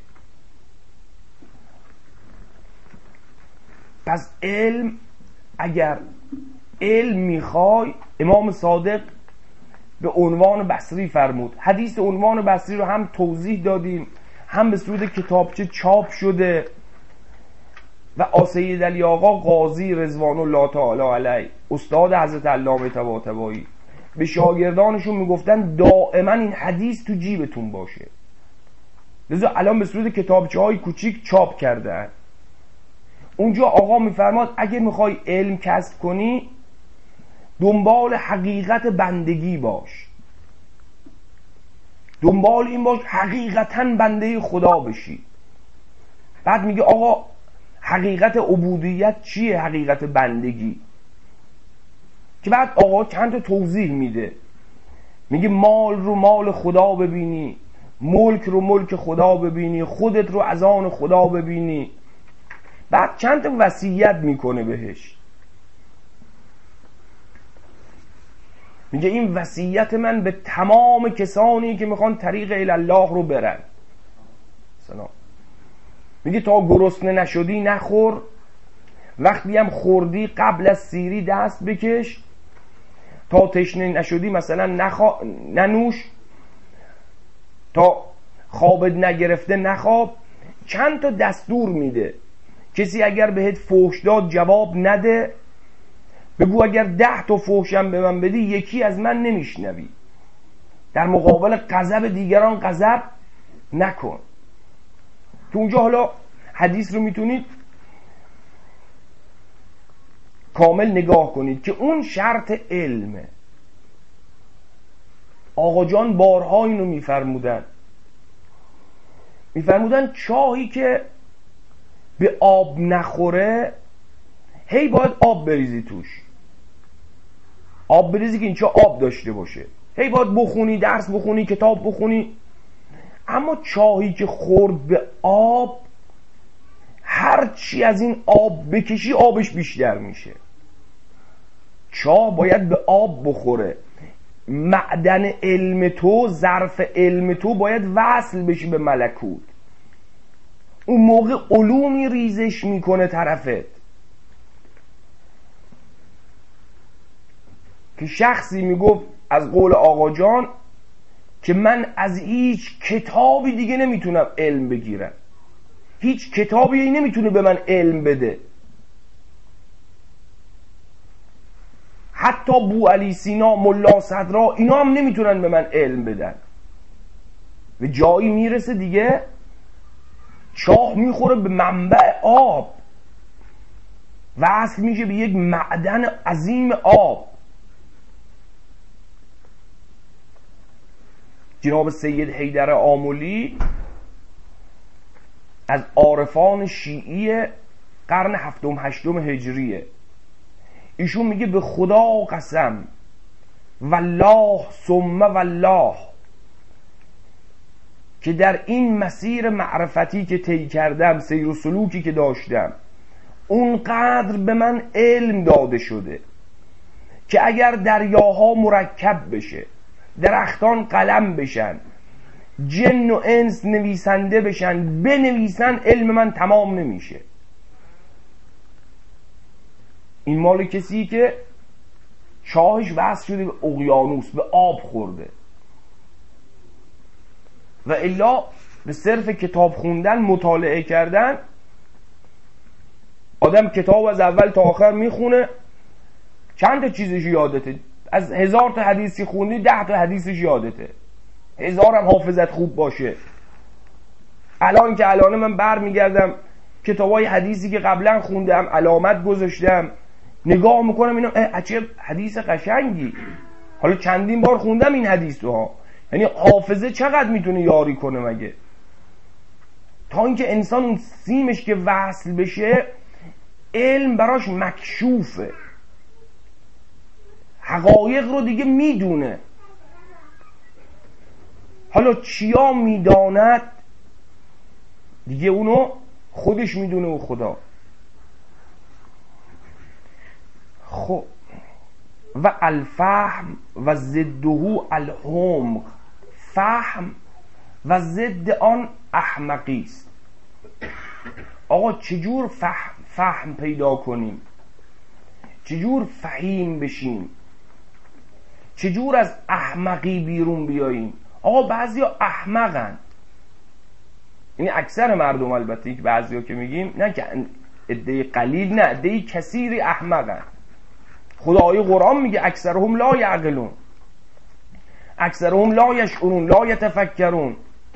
پس علم، اگر علم میخوای، امام صادق به عنوان بصری فرمود. حدیث عنوان بصری رو هم توضیح دادیم، هم به صورت کتابچه چاپ شده و آسید علی آقا قاضی رضوان الله تعالی علیه، استاد حضرت علامه طباطبایی، به شاگردانشون میگفتن دائما این حدیث تو جیبتون باشه. لذا الان به صورت کتابچه های کوچیک چاپ کردن. اونجا آقا میفرماد اگه میخوای علم کسب کنی، دنبال حقیقت بندگی باش، دنبال این باش حقیقتا بنده خدا بشی. بعد میگه آقا حقیقت عبودیت چیه؟ حقیقت بندگی. که بعد آقا چند تا توضیح میده، میگه مال رو مال خدا ببینی، ملک رو ملک خدا ببینی، خودت رو از آن خدا ببینی. بعد چند تا وصیت میکنه بهش، میگه این وصیت من به تمام کسانی که میخوان طریق الله رو برن. سلام. میگه تا گرسنه نشدی نخور، وقتی هم خوردی قبل از سیری دست بکش، تا تشنه نشدی مثلا نخوا... ننوش، تا خوابت نگرفته نخواب. چند تا دستور میده. کسی اگر بهت فحش داد جواب نده، بگو اگر ده تا فحشم به من بدی یکی از من نمیشنوی. در مقابل غضب دیگران غضب نکن. تو اونجا حالا حدیث رو میتونید کامل نگاه کنید که اون شرط علمه. آقا جان بارها اینو میفرمودن میفرمودن چاهی که به آب نخوره هی باید آب بریزی توش. آب بریزی که اینجا آب داشته باشه، هی باید بخونی، درس بخونی، کتاب بخونی. اما چاهی که خورد به آب، هر چی از این آب بکشی آبش بیشتر میشه. چاه باید به آب بخوره. معدن علم تو، ظرف علم تو باید وصل بشی به ملکوت. اون موقع علومی ریزش میکنه طرفت که شخصی میگفت از قول آقا جان که من از هیچ کتابی دیگه نمیتونم علم بگیرم، هیچ کتابی نمیتونه به من علم بده، حتی بو علی سینا، ملا صدرا، اینا هم نمیتونن به من علم بدن. و جایی میرسه دیگه چاه میخوره به منبع آب، وصل میشه به یک معدن عظیم آب. جناب سید حیدر آملی از عارفان شیعی قرن هفتم هشتم هجریه. ایشون میگه به خدا قسم والله ثم والله که در این مسیر معرفتی که طی کردم، سیر و سلوکی که داشتم، اونقدر به من علم داده شده که اگر دریاها مرکب بشه، درختان قلم بشن، جن و انس نویسنده بشن، بنویسن، علم من تمام نمیشه. این مال کسی که چاهش وصل شده به اقیانوس، به آب خورده، و الا به صرف کتاب خوندن، مطالعه کردن. آدم کتاب از اول تا آخر میخونه، چند تا چیزش یادته، از هزار تا حدیثی خوندی ده تا حدیثش یادته، هزارم حافظت خوب باشه. الان که الان من بر میگردم کتابای حدیثی که قبلا خوندم، علامت گذاشتم، نگاه میکنم اینم چه حدیث قشنگی، حالا چندین بار خوندم این حدیث رو ها. یعنی حافظه چقدر میتونه یاری کنه مگه؟ تا اینکه انسان اون سیمش که وصل بشه، علم براش مکشوفه، حقایق رو دیگه میدونه. حالا چیا میداند دیگه اونو خودش میدونه و خدا. خب و الفهم و ضده الحمق، فهم و ضد آن احمقی است. آقا چجور فهم, فهم پیدا کنیم؟ چجور فهیم بشیم؟ چجور از احمقی بیرون بیاییم؟ آقا بعضیا احمقن، یعنی اکثر مردم، البته که بعضیا که میگیم نه که عده قلیل، نه عده کثیری احمقن. خدای قرآن میگه اکثرهم لا یعقلون، اکثرهم لا یشعرون لا یتفکرون.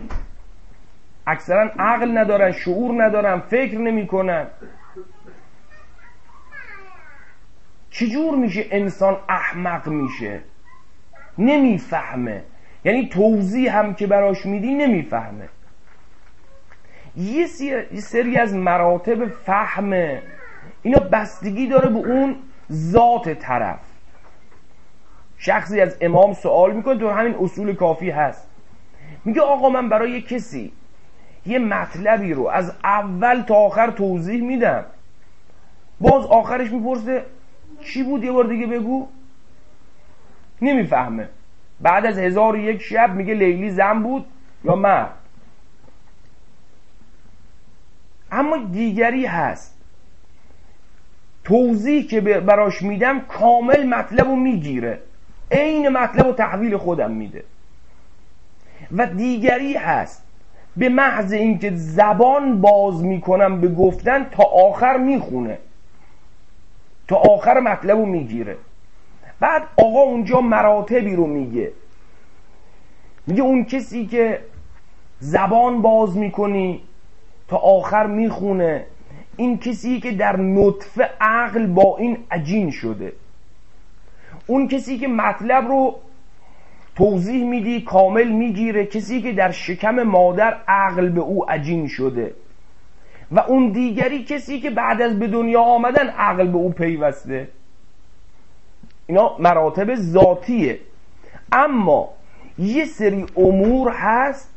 اکثرا عقل ندارن، شعور ندارن، فکر نمیکنن. چجور میشه انسان احمق میشه؟ نمیفهمه، یعنی توضیح هم که براش میدی نمیفهمه. یه سری از مراتب فهمه، اینا بستگی داره به اون ذات طرف. شخصی از امام سوال میکنه، تو همین اصول کافی هست، میگه آقا من برای کسی یه مطلبی رو از اول تا آخر توضیح میدم، باز آخرش میپرسه چی بود، یه بار دیگه بگو. نمیفهمه. بعد از هزار و یک شب میگه لیلی زن بود یا مرد. اما دیگری هست توضیح که براش میدم کامل مطلب رو میگیره، عین مطلب رو تحویل خودم میده. و دیگری هست به محض اینکه زبان باز میکنم به گفتن تا آخر میخونه، تا آخر مطلب رو میگیره. بعد آقا اونجا مراتبی رو میگه، میگه اون کسی که زبان باز میکنی تا آخر میخونه، این کسی که در نطفه عقل با این عجین شده. اون کسی که مطلب رو توضیح میدی کامل میگیره، کسی که در شکم مادر عقل به او عجین شده. و اون دیگری کسی که بعد از به دنیا آمدن عقل به او پیوسته. اینا مراتب ذاتیه. اما یه سری امور هست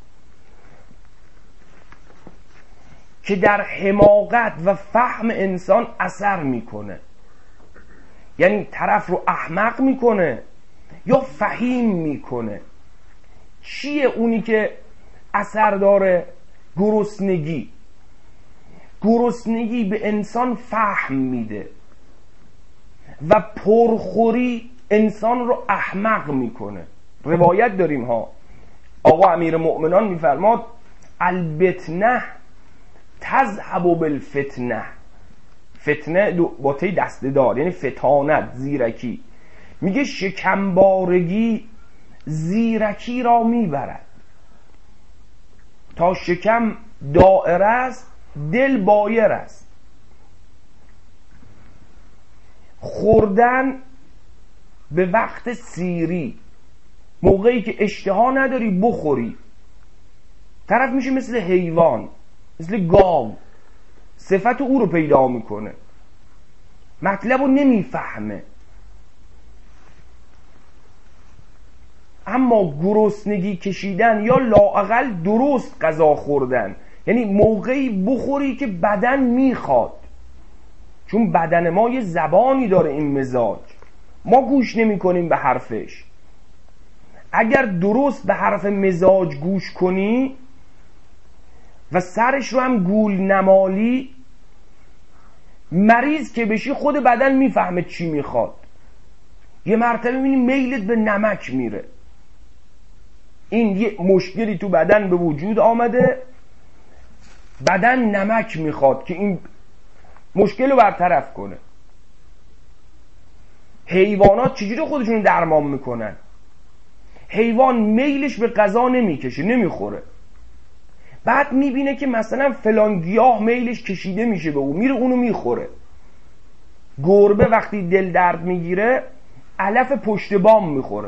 که در حماقت و فهم انسان اثر میکنه، یعنی طرف رو احمق میکنه یا فهیم میکنه. چیه اونی که اثر داره؟ گرسنگی. گرسنگی به انسان فهم میده و پرخوری انسان رو احمق میکنه. روایت داریم ها، آقا امیر مؤمنان میفرماد البتنه تذهب بالفتنه. فتنه با تی دسته دار، یعنی فتانت، زیرکی. میگه شکمبارگی زیرکی را میبرد. تا شکم دائره است دل بایر است. خوردن به وقت سیری، موقعی که اشتها نداری بخوری، طرف میشه مثل حیوان. مثل گاو صفت او رو پیدا میکنه، مطلب رو نمیفهمه. اما گرسنگی کشیدن یا لااقل درست غذا خوردن، یعنی موقعی بخوری که بدن میخواد، چون بدن ما یه زبانی داره، این مزاج، ما گوش نمی کنیم به حرفش. اگر درست به حرف مزاج گوش کنی و سرش رو هم گول نمالی، مریض که بشی خود بدن میفهمه چی میخواد. یه مرتبه میبینی میلت به نمک میره، این یه مشکلی تو بدن به وجود آمده، بدن نمک میخواد که این مشکل رو برطرف کنه. حیوانات چجوری خودشون درمان میکنن؟ حیوان میلش به غذا نمیکشه، نمیخوره، بعد میبینه که مثلا فلان گیاه میلش کشیده میشه به او، میره اونو میخوره. گربه وقتی دل درد میگیره علف پشت بام میخوره،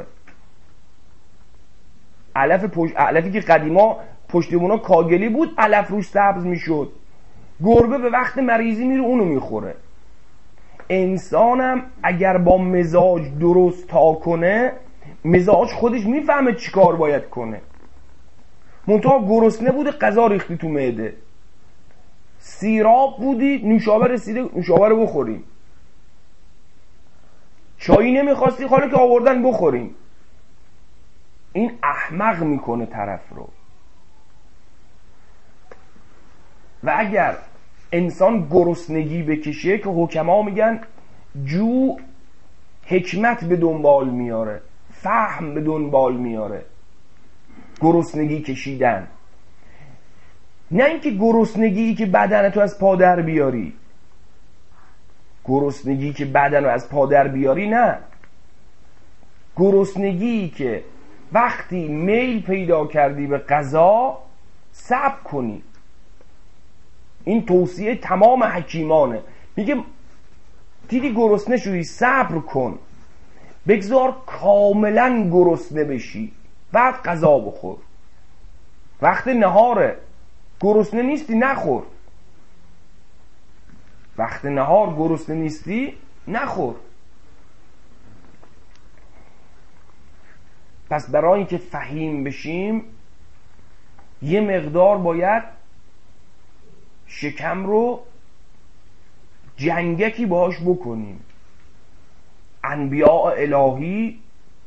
علف پشت... علفی که قدیما پشت بونا کاگلی بود، علف روش سبز میشد، گربه به وقت مریضی میره اونو میخوره. انسانم اگر با مزاج درست تا کنه، مزاج خودش میفهمه چی کار باید کنه. منتها گرسنه بوده غذا ریختی تو معده، سیراب بودی نوشابه رسیده نوشابه رو بخوریم، چایی نمیخواستی حالا که آوردن بخوریم. این احمق میکنه طرف رو. و اگر انسان گرسنگی بکشه، که حکما میگن جو حکمت به دنبال میاره، فهم به دنبال میاره، گرسنگی کشیدن، نه اینکه گرسنگی که بدن تو از پا در بیاری، گرسنگی که بدن رو از پا در بیاری، نه، گرسنگی که وقتی میل پیدا کردی به غذا صبر کنی. این توصیه تمام حکیمانه، میگه دیدی گرسنه شدی صبر کن، بگذار کاملا گرسنه بشی بعد غذا بخور. وقت نهاره گرسنه نیستی نخور، وقت نهار گرسنه نیستی نخور. پس برای اینکه فهیم بشیم یه مقدار باید شکم رو جنگکی باهاش بکنیم. انبیاء الهی،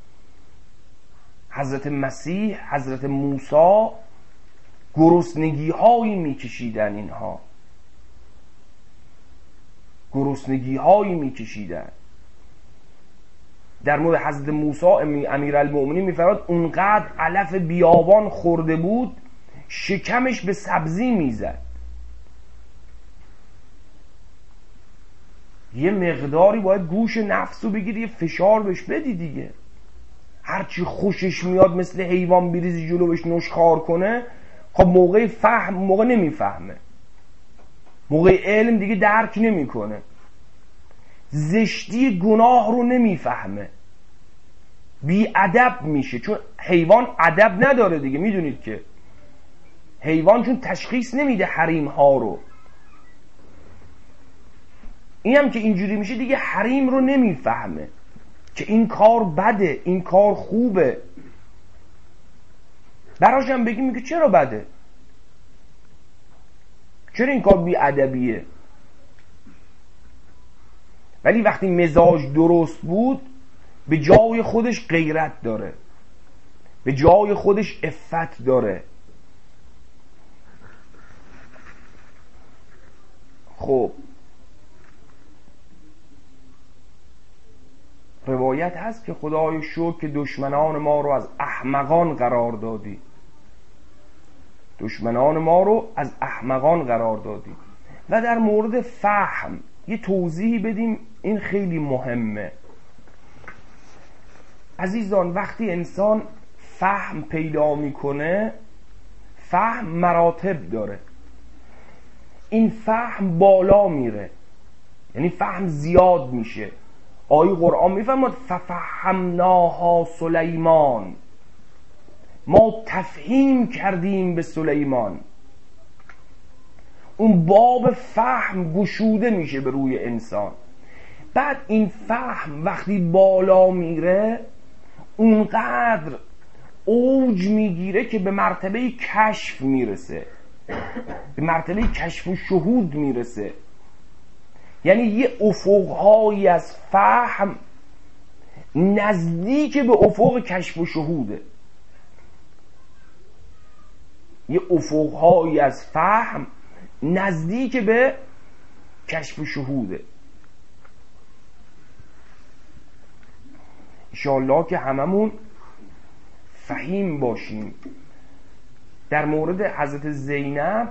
حضرت مسیح، حضرت موسی، گرسنگی هایی میکشیدن، اینها گرسنگی هایی میکشیدن. در مورد حضرت موسی امیرالمؤمنین میفرماد اونقدر علف بیابان خورده بود شکمش به سبزی میزد. یه مقداری باید گوش نفسو بگیری، فشار بهش بدی دیگه. هرچی خوشش میاد مثل حیوان بریزی جلو بهش نشخوار کنه، خب موقع فهم موقع نمیفهمه، موقع علم دیگه درک نمیکنه، زشتی گناه رو نمیفهمه، بی ادب میشه. چون حیوان ادب نداره دیگه، میدونید که حیوان چون تشخیص نمیده حریم ها رو، این هم که اینجوری میشه دیگه حریم رو نمیفهمه که این کار بده این کار خوبه. براش هم بگیم میگه چرا بده، چرا این کار بی ادبیه. ولی وقتی مزاج درست بود به جای خودش غیرت داره، به جای خودش عفت داره. خب روایت هست که خدای شکر که دشمنان ما رو از احمقان قرار دادی، دشمنان ما رو از احمقان قرار دادی. و در مورد فهم یه توضیحی بدیم، این خیلی مهمه عزیزان. وقتی انسان فهم پیدا میکنه، فهم مراتب داره، این فهم بالا میره، یعنی فهم زیاد میشه. آیه قرآن میفرماد ففهمناها سلیمان، ما تفهیم کردیم به سلیمان. اون باب فهم گشوده میشه به روی انسان. بعد این فهم وقتی بالا میره اونقدر اوج میگیره که به مرتبه کشف میرسه، به مرتبه کشف و شهود میرسه. یعنی یه افقهایی از فهم نزدیک به افق کشف و شهوده، یه افقهایی از فهم نزدیک به کشف و شهوده. انشاءالله که هممون فهیم باشیم. در مورد حضرت زینب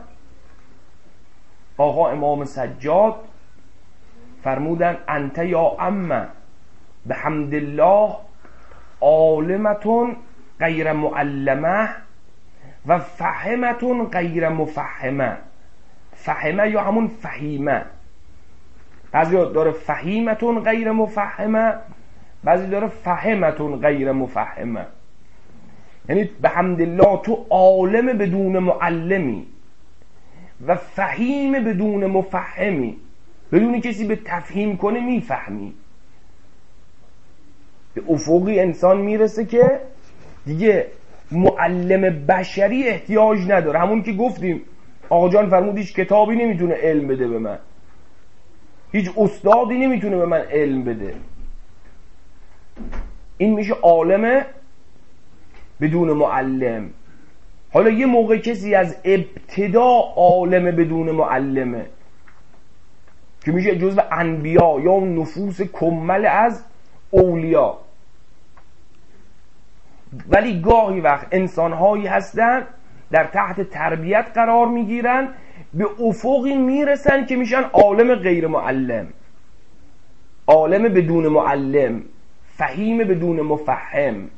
آقا امام سجاد فرمودن انت یا امه بحمد الله عالمتون غیر معلمه و فهمتون غیر مفهمه. فهمه یا همون فهیمه، بعضی داره فهیمتون غیر مفهمه، بعضی داره فهمتون غیر مفهمه. یعنی بحمدالله تو عالم بدون معلمی و فهیم بدون مفهمی، بدون کسی به تفهیم کنه میفهمی. به افقی انسان میرسه که دیگه معلم بشری احتیاج نداره. همون که گفتیم آقا جان فرمود هیچ کتابی نمیتونه علم بده به من، هیچ استادی نمیتونه به من علم بده. این میشه عالم بدون معلم. حالا یه موقع کسی از ابتدا عالم بدون معلمه که میشه جزو انبیا یا نفوس کمل از اولیا. ولی گاهی وقت انسانهایی هستن در تحت تربیت قرار میگیرن، به افقی میرسن که میشن عالم غیر معلم، عالم بدون معلم، فهیم بدون مفهم،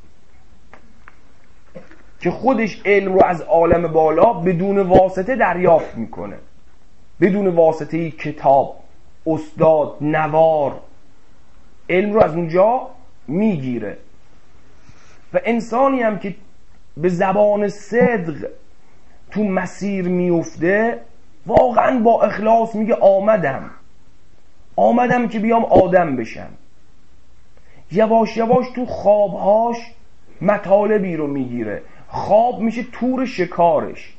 که خودش علم رو از عالم بالا بدون واسطه دریافت میکنه، بدون واسطه کتاب، استاد، نوار، علم رو از اونجا میگیره. و انسانی هم که به زبان صدق تو مسیر میفته واقعا با اخلاص میگه آمدم آمدم که بیام آدم بشم. یواش یواش تو خوابهاش مطالبی رو میگیره، خواب میشه تور شکارش.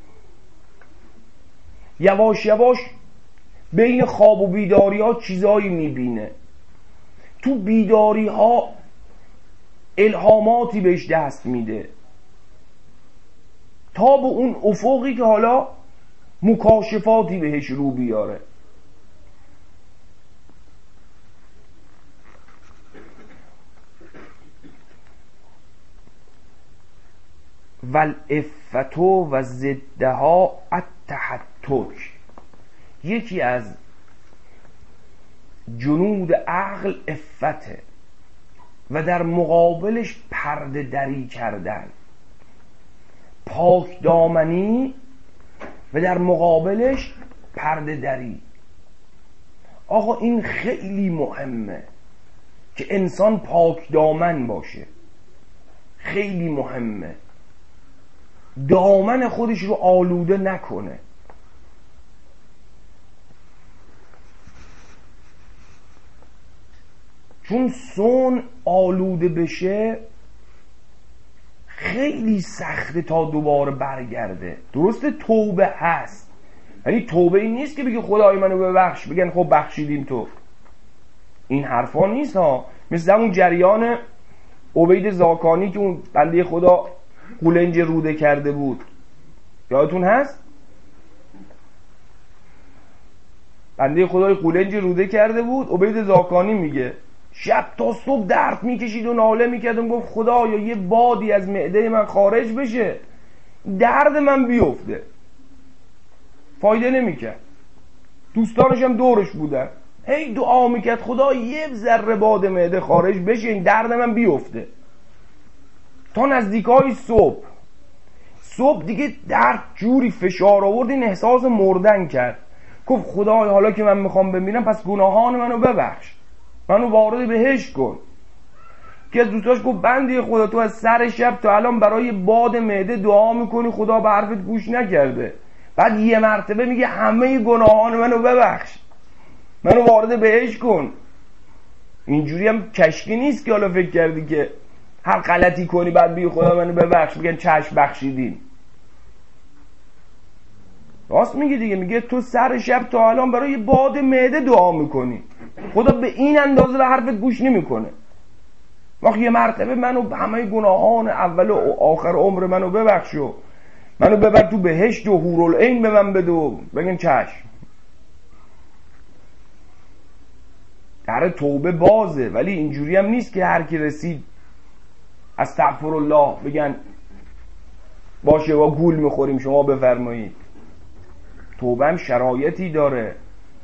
یواش یواش بین خواب و بیداری ها چیزایی میبینه، تو بیداری ها الهاماتی بهش دست میده تا به اون افقی که حالا مکاشفاتی بهش رو بیاره. والعفتو و ضدها التحتک. یکی از جنود عقل عفته و در مقابلش پرده دری کردن، پاک دامنی و در مقابلش پرده دری. آقا این خیلی مهمه که انسان پاک دامن باشه، خیلی مهمه، دامن خودش رو آلوده نکنه. چون سون آلوده بشه خیلی سخته تا دوباره برگرده. درسته توبه هست، یعنی توبه این نیست که بگی خدای منو ببخش، بگن خب بخشیدیم تو. این حرفا نیست ها. مثل همون جریان عبید زاکانی که اون بنده خدا قولنج روده کرده بود، یادتون هست؟ بنده خدای قولنج روده کرده بود، عبید زاکانی میگه شب تا صبح درد میکشید و ناله میکردم، گفت خدایا یه بادی از معده من خارج بشه درد من بیفته. فایده نمیکرد، دوستانش هم دورش بودن، هی دعا میکرد خدا یه ذره باد معده خارج بشه این درد من بیفته. تا نزدیکای صبح صبح دیگه درد جوری فشار آورد این احساس مردن کرد. گفت خدای حالا که من میخوام بمیرم پس گناهان منو ببخش، منو وارد بهشت کن. که از دوستاش گفت بنده خدا تو از سر شب تا الان برای باد معده دعا میکنی خدا به حرفت گوش نکرده، بعد یه مرتبه میگه همه گناهان منو ببخش، منو وارد بهشت کن. اینجوری هم کشکی نیست که حالا فکر کردی که هر غلطی کنی بعد بگی خدا منو ببخش، بگن چشم بخشیدین. راست میگه دیگه، میگه تو سر شب تا الان برای یه باد معده دعا میکنی، خدا به این اندازه به حرفت گوش نمیکنه. وقتی یه مرتبه منو همه گناهان اول و آخر عمر منو ببخش و منو ببر تو بهشت و حورالعین به من بده و بگن چشم. در توبه بازه، ولی اینجوری هم نیست که هر کی رسید استغفرالله بگن باشه با گول میخوریم شما بفرمایید. توبه هم شرایطی داره.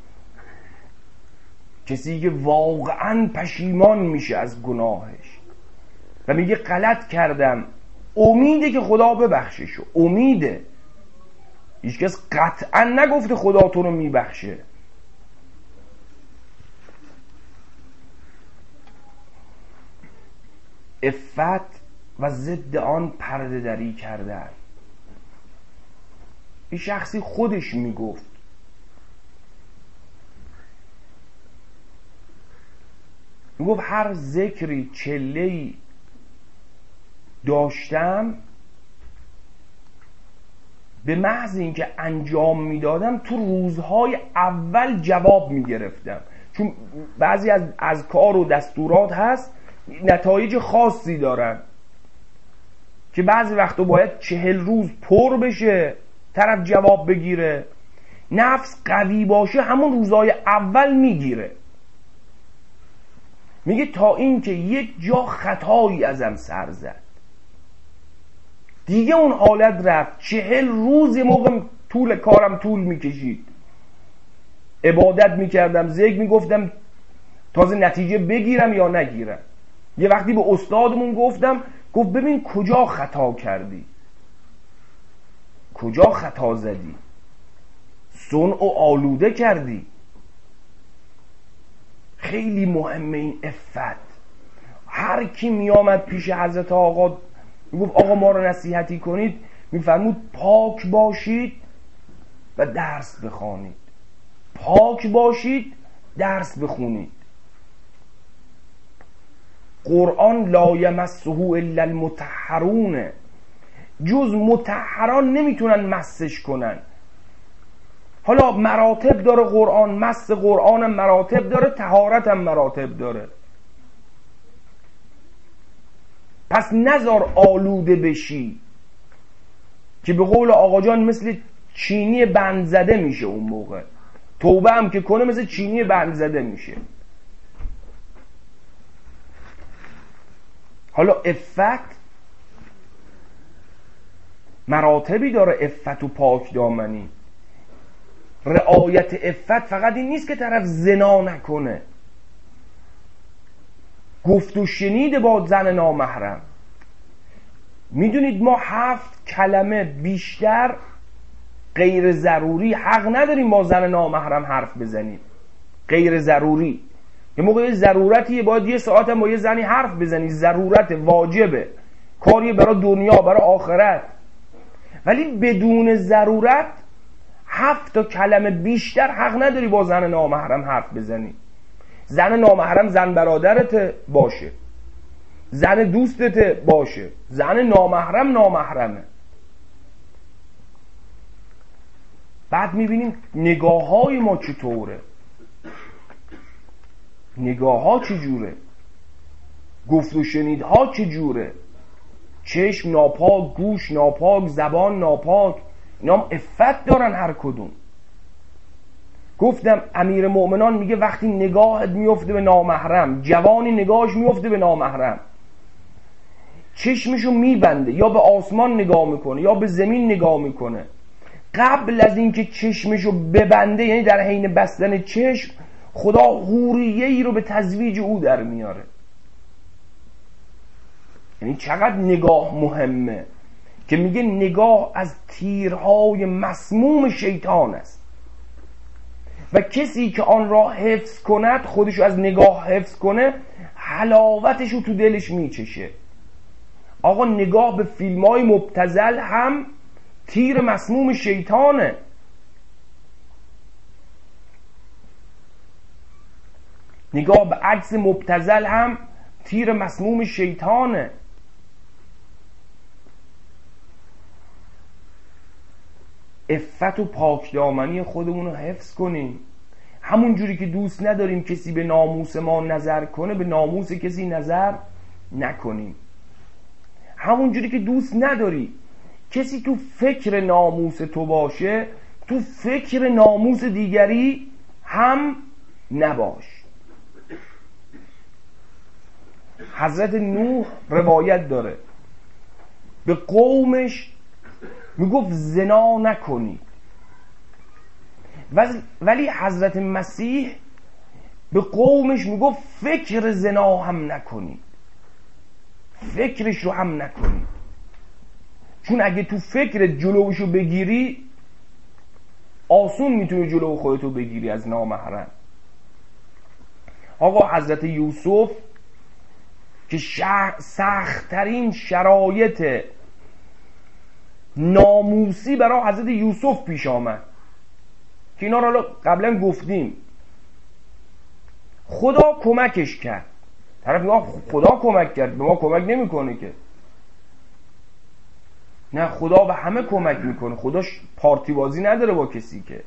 کسی که واقعا پشیمان میشه از گناهش و میگه غلط کردم، امیده که خدا ببخششو، امیده. هیچ کس قطعا نگفته خدا تو رو میبخشه. عفت و ضد آن پرده دری کردن. این شخصی خودش میگفت میگفت هر ذکری چله‌ای داشتم به محض اینکه انجام میدادم تو روزهای اول جواب میگرفتم، چون بعضی از اذکار و دستورات هست نتایج خاصی دارن که بعضی وقتا باید چهل روز پر بشه طرف جواب بگیره. نفس قوی باشه همون روزهای اول میگیره. میگه تا اینکه یک جا خطایی ازم سر زد دیگه اون حالت رفت. چهل روز یه موقع طول کارم طول میکشید، عبادت میکردم، ذکر میگفتم، تازه نتیجه بگیرم یا نگیرم. یه وقتی به استادمون گفتم، گفت ببین کجا خطا کردی، کجا خطا زدی، صنع و آلوده کردی. خیلی مهمه این عفت. هر کی میامد پیش حضرت آقا میگفت آقا ما رو نصیحتی کنید، میفرمود پاک باشید و درس بخوانید، پاک باشید درس بخونید. قرآن لا یمسه الا المطهرون، جز مطهران نمیتونن مسش کنن. حالا مراتب داره قرآن، مس قرآن هم مراتب داره، طهارت هم مراتب داره. پس نذار آلوده بشی که به قول آقا جان مثل چینی بند زده میشه. اون موقع توبه هم که کنه مثل چینی بند زده میشه. حالا عفت مراتبی داره، عفت و پاک دامنی. رعایت عفت فقط این نیست که طرف زنا نکنه، گفت و شنید با زن نامحرم. میدونید ما هفت کلمه بیشتر غیر ضروری حق نداریم با زن نامحرم حرف بزنیم. غیر ضروری یه موقع ضرورتیه، باید یه ساعت هم با یه زنی حرف بزنی، ضرورت واجبه، کاری برای دنیا برای آخرت. ولی بدون ضرورت هفت تا کلمه بیشتر حق نداری با زن نامحرم حرف بزنی. زن نامحرم زن برادرت باشه، زن دوستت باشه، زن نامحرم نامحرمه. بعد میبینیم نگاه های ما چطوره، نگاه ها چجوره، گفت و شنید ها چجوره، چشم ناپاک، گوش ناپاک، زبان ناپاک. اینا هم عفت دارن هر کدوم. گفتم امیر مؤمنان میگه وقتی نگاهت میفته به نامحرم، جوانی نگاهش میفته به نامحرم، چشمشو میبنده، یا به آسمان نگاه میکنه یا به زمین نگاه میکنه. قبل از اینکه چشمشو ببنده، یعنی در حین بستن چشم، خدا حوریه ای رو به تزویج او در میاره. یعنی چقدر نگاه مهمه که میگه نگاه از تیرهای مسموم شیطان است و کسی که آن را حفظ کند، خودشو از نگاه حفظ کنه، حلاوتشو تو دلش میچشه. آقا نگاه به فیلم‌های مبتذل هم تیر مسموم شیطانه. نگاه به عکس مبتذل هم تیر مسموم شیطانه. عفت و پاکدامنی خودمون رو حفظ کنیم. همون جوری که دوست نداریم کسی به ناموس ما نظر کنه، به ناموس کسی نظر نکنیم. همون جوری که دوست نداری کسی تو فکر ناموس تو باشه، تو فکر ناموس دیگری هم نباش. حضرت نوح روایت داره به قومش میگفت زنا نکنید، ولی حضرت مسیح به قومش میگفت فکر زنا هم نکنید، فکرش رو هم نکنید. چون اگه تو فکر جلوشو بگیری آسون میتونی جلو خودتو بگیری از نامحرم. آقا حضرت یوسف که سخت‌ترین شرایط ناموسی برای حضرت یوسف پیش آمد که اینا رو قبلا گفتیم، خدا کمکش کرد. طرف میگه خدا کمک کرد، به ما کمک نمیکنه که. نه، خدا به همه کمک میکنه، خداش پارتی بازی نداره با کسی که.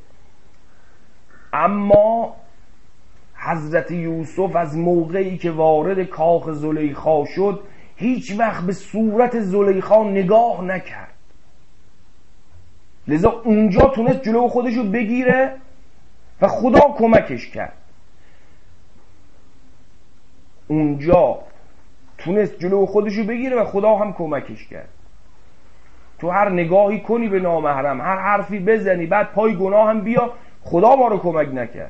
اما حضرت یوسف از موقعی که وارد کاخ زلیخا شد هیچ وقت به صورت زلیخا نگاه نکرد، لذا اونجا تونست جلو خودشو بگیره و خدا کمکش کرد. اونجا تونست جلو خودشو بگیره و خدا هم کمکش کرد. تو هر نگاهی کنی به نامحرم، هر حرفی بزنی، بعد پای گناه هم بیا، خدا ما رو کمک نکرد.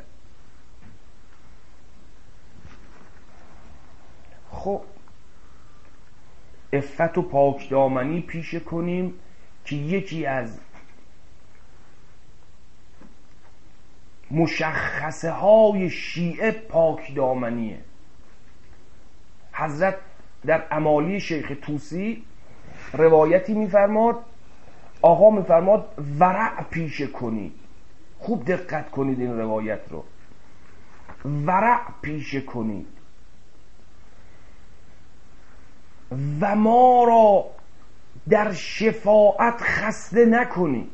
خب عفت و پاکدامنی پیشه کنیم که یکی از مشخصه های شیعه پاکدامنیه. حضرت در امالی شیخ طوسی روایتی میفرماد، آقا میفرماد ورع پیشه کنید. خوب دقت کنید این روایت رو، ورع پیشه کنید و ما را در شفاعت خسته نکنید.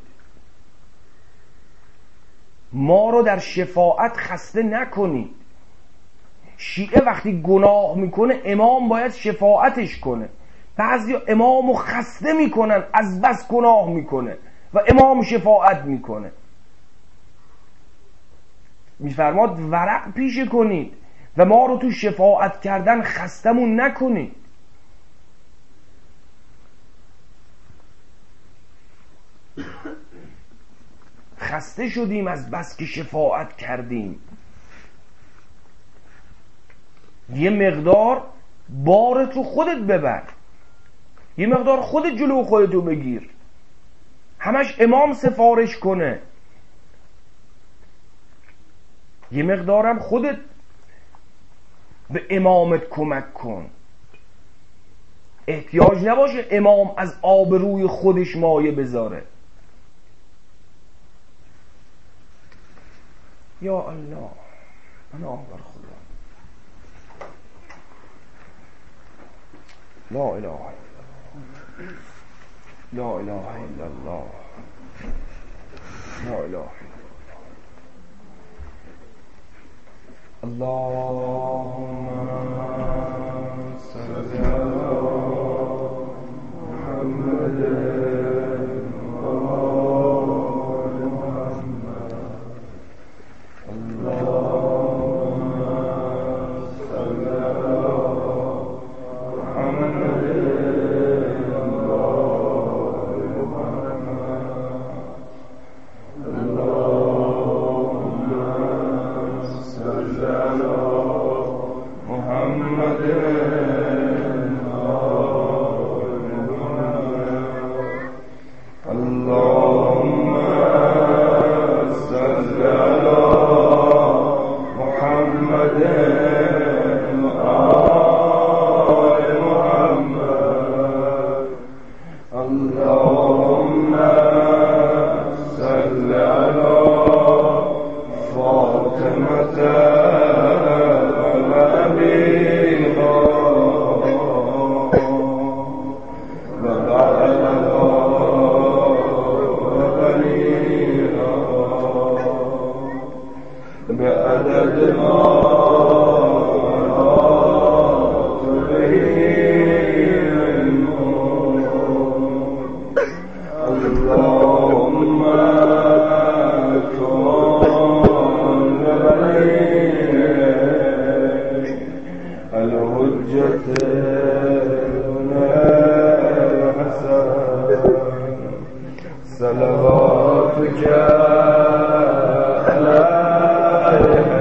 ما رو در شفاعت خسته نکنید. شیعه وقتی گناه میکنه امام باید شفاعتش کنه. بعضی امامو خسته میکنن از بس گناه میکنه و امام شفاعت میکنه. میفرماد ورع پیشه کنید و ما رو تو شفاعت کردن خستمون نکنید. خسته شدیم از بس که شفاعت کردیم. یه مقدار بارت رو خودت ببر، یه مقدار خودت جلو خودتو بگیر. همش امام سفارش کنه، یه مقدارم خودت به امامت کمک کن. احتیاج نباشه امام از آبروی خودش مایه بذاره. یا الله، پناه بر خدا. لا اله الا الله، لا اله الا الله، لا اله الا الله. اللهم صل علی محمد اللهم حجت حسن صلواتك عليه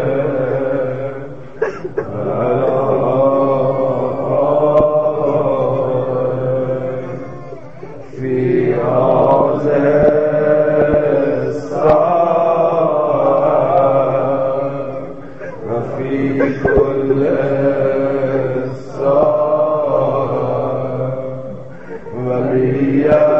في هذه الساعة وفي كل الساعة وليا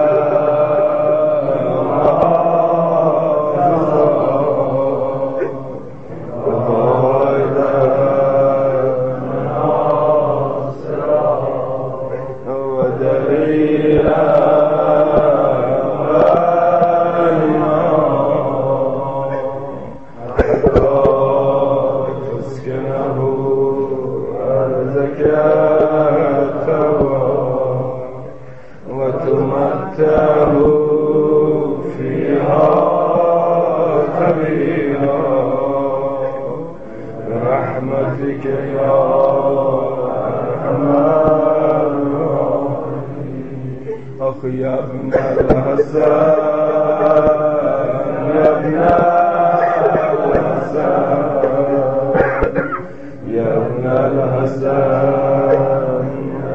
وتمتعه فيها طويلا برحمتك يا أرحم الراحمين. أخ يا ابن الحسن يا ابن الحسن يا ابن الحسن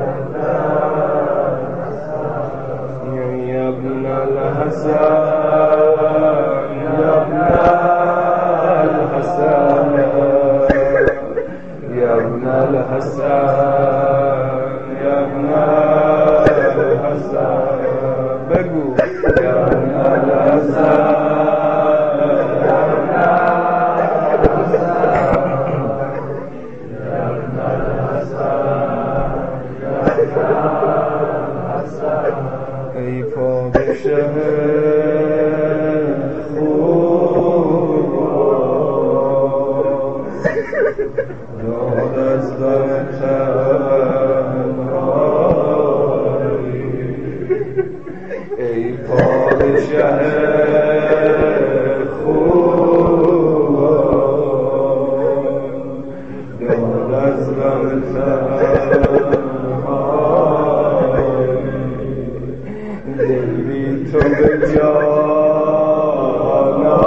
يا ابن الحسن يا ابن الحسن يا ابن الحسن يا ابن الحسن بگو يا ابن الحسن يا ابن الحسن يا ابن الحسن يا ابن الحسن ای پادشه خوب داد از دم تنهایی ای پادشه خوب داد از دم تنهایی دلی تو به جانا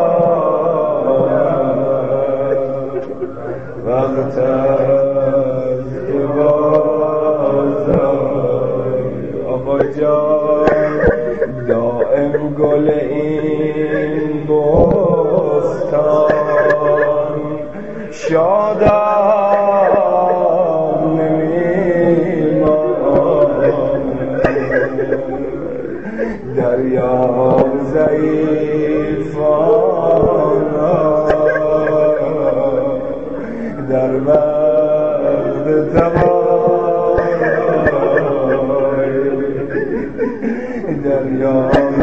وقت از که بازای آقا جان دائم گل این بستان شادم نمیماند دریا ضعیفان در وقت تبای دریا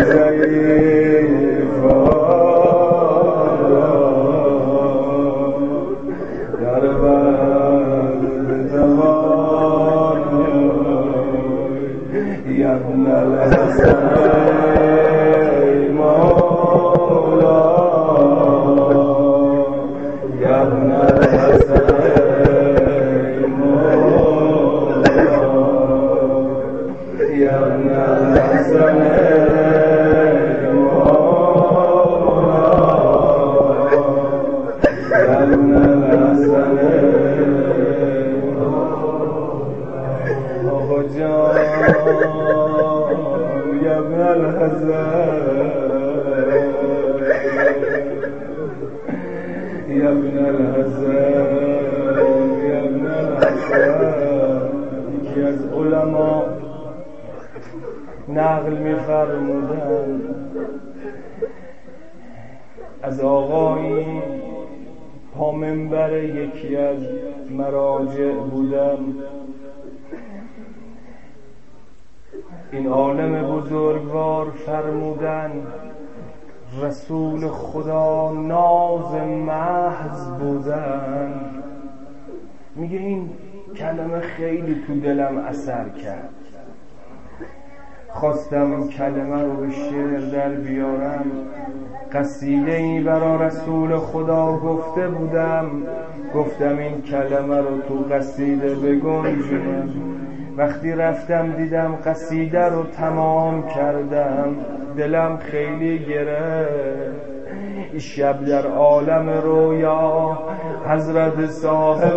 ضعیفان در وقت تبای یا ابن الحسن يا ابن الحسن يا ابن الحسن يا ابن الحسن أخو جان يا ابن الحسن يا ابن الحسن يا ابن الحسن. یکی از علما نقل می‌فرمودند از آقایی پا منبر یکی از مراجع بودم، این عالم بزرگوار فرمودند رسول خدا ناز محض بودن. میگه این کلمه خیلی تو دلم اثر کرد. خواستم این کلمه رو به شعر در بیارم. قصیده ای برا رسول خدا گفته بودم، گفتم این کلمه رو تو قصیده بگنجونم. وقتی رفتم دیدم قصیده رو تمام کردم، دلم خیلی گرفت. شب در عالم رویا حضرت صاحب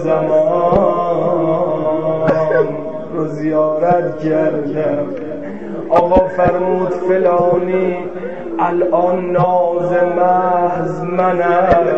الزمان رو زیارت کردم. آقا فرمود فلانی الان ناز محض منم.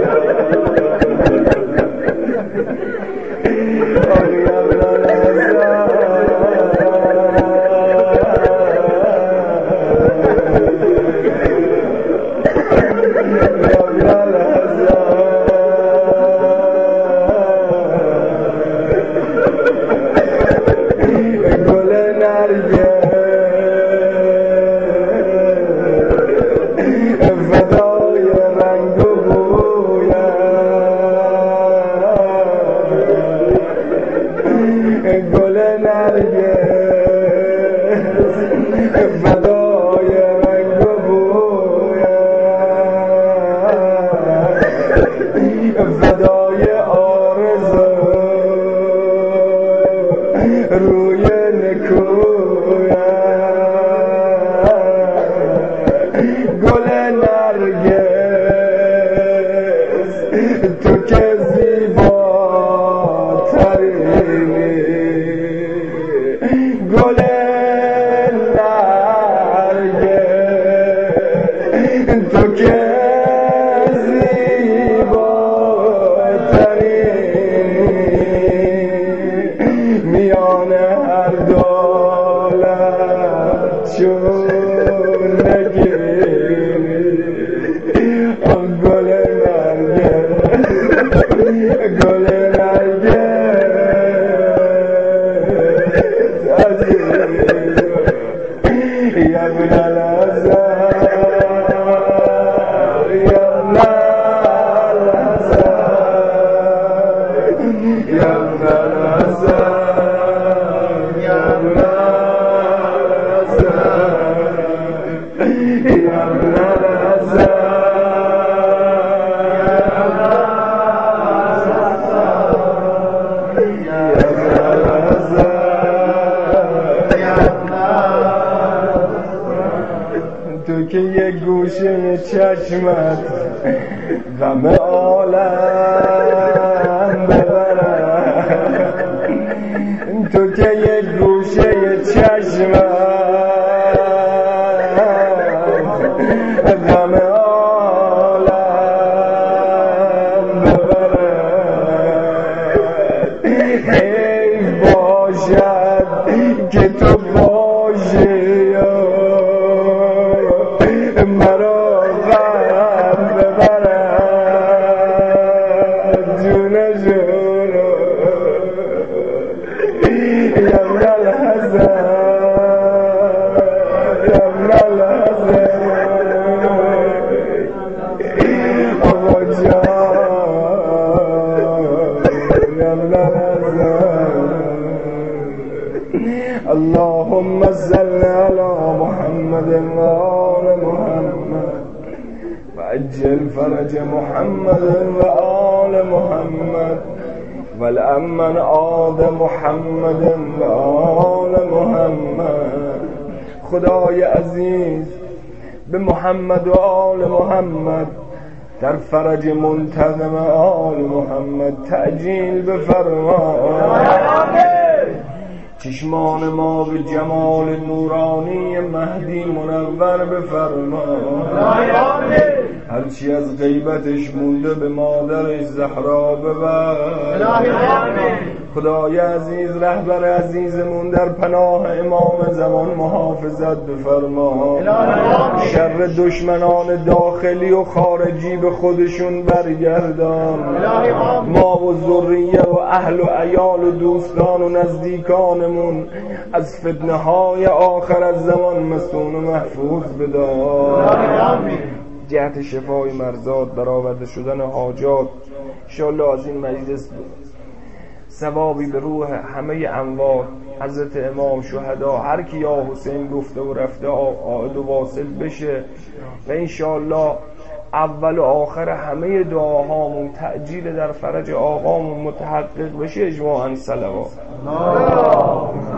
چشمت غم عالم ببرم، تو که یک گوشه چشمت غم عالم ببرم. حیف باشد که تو باشی اللهم صل على محمد وآل محمد وعجل فرج محمد وآل محمد والأمن عاد محمد وآل محمد. خدای عزیز به محمد و آل محمد در فرج منتظم آل محمد تعجیل بفرما. چشمان ما به جمال نورانی مهدی منور بفرما. هرچی از غیبتش مونده به مادرش زهرا ببر. خدای عزیز رهبر عزیزمون در پناه امام زمان محافظت بفرما. شر دشمنان داخلی و خارجی به خودشون برگردان. ما و ذریه و اهل و عیال و دوستان و نزدیکانمون از فتنه های آخر از زمان مصون و محفوظ بدار. جهت شفای مرضات، برآورده شدن حاجات، انشاءالله از این مجلس ثوابی به روح همه اموات، حضرت امام، شهدا، هر کی یا حسین گفته و رفته عائد و واصل بشه و انشاءالله اول و آخر همه دعاهامون تعجیل در فرج آقامون متحقق بشه. اجماعاً صلوات.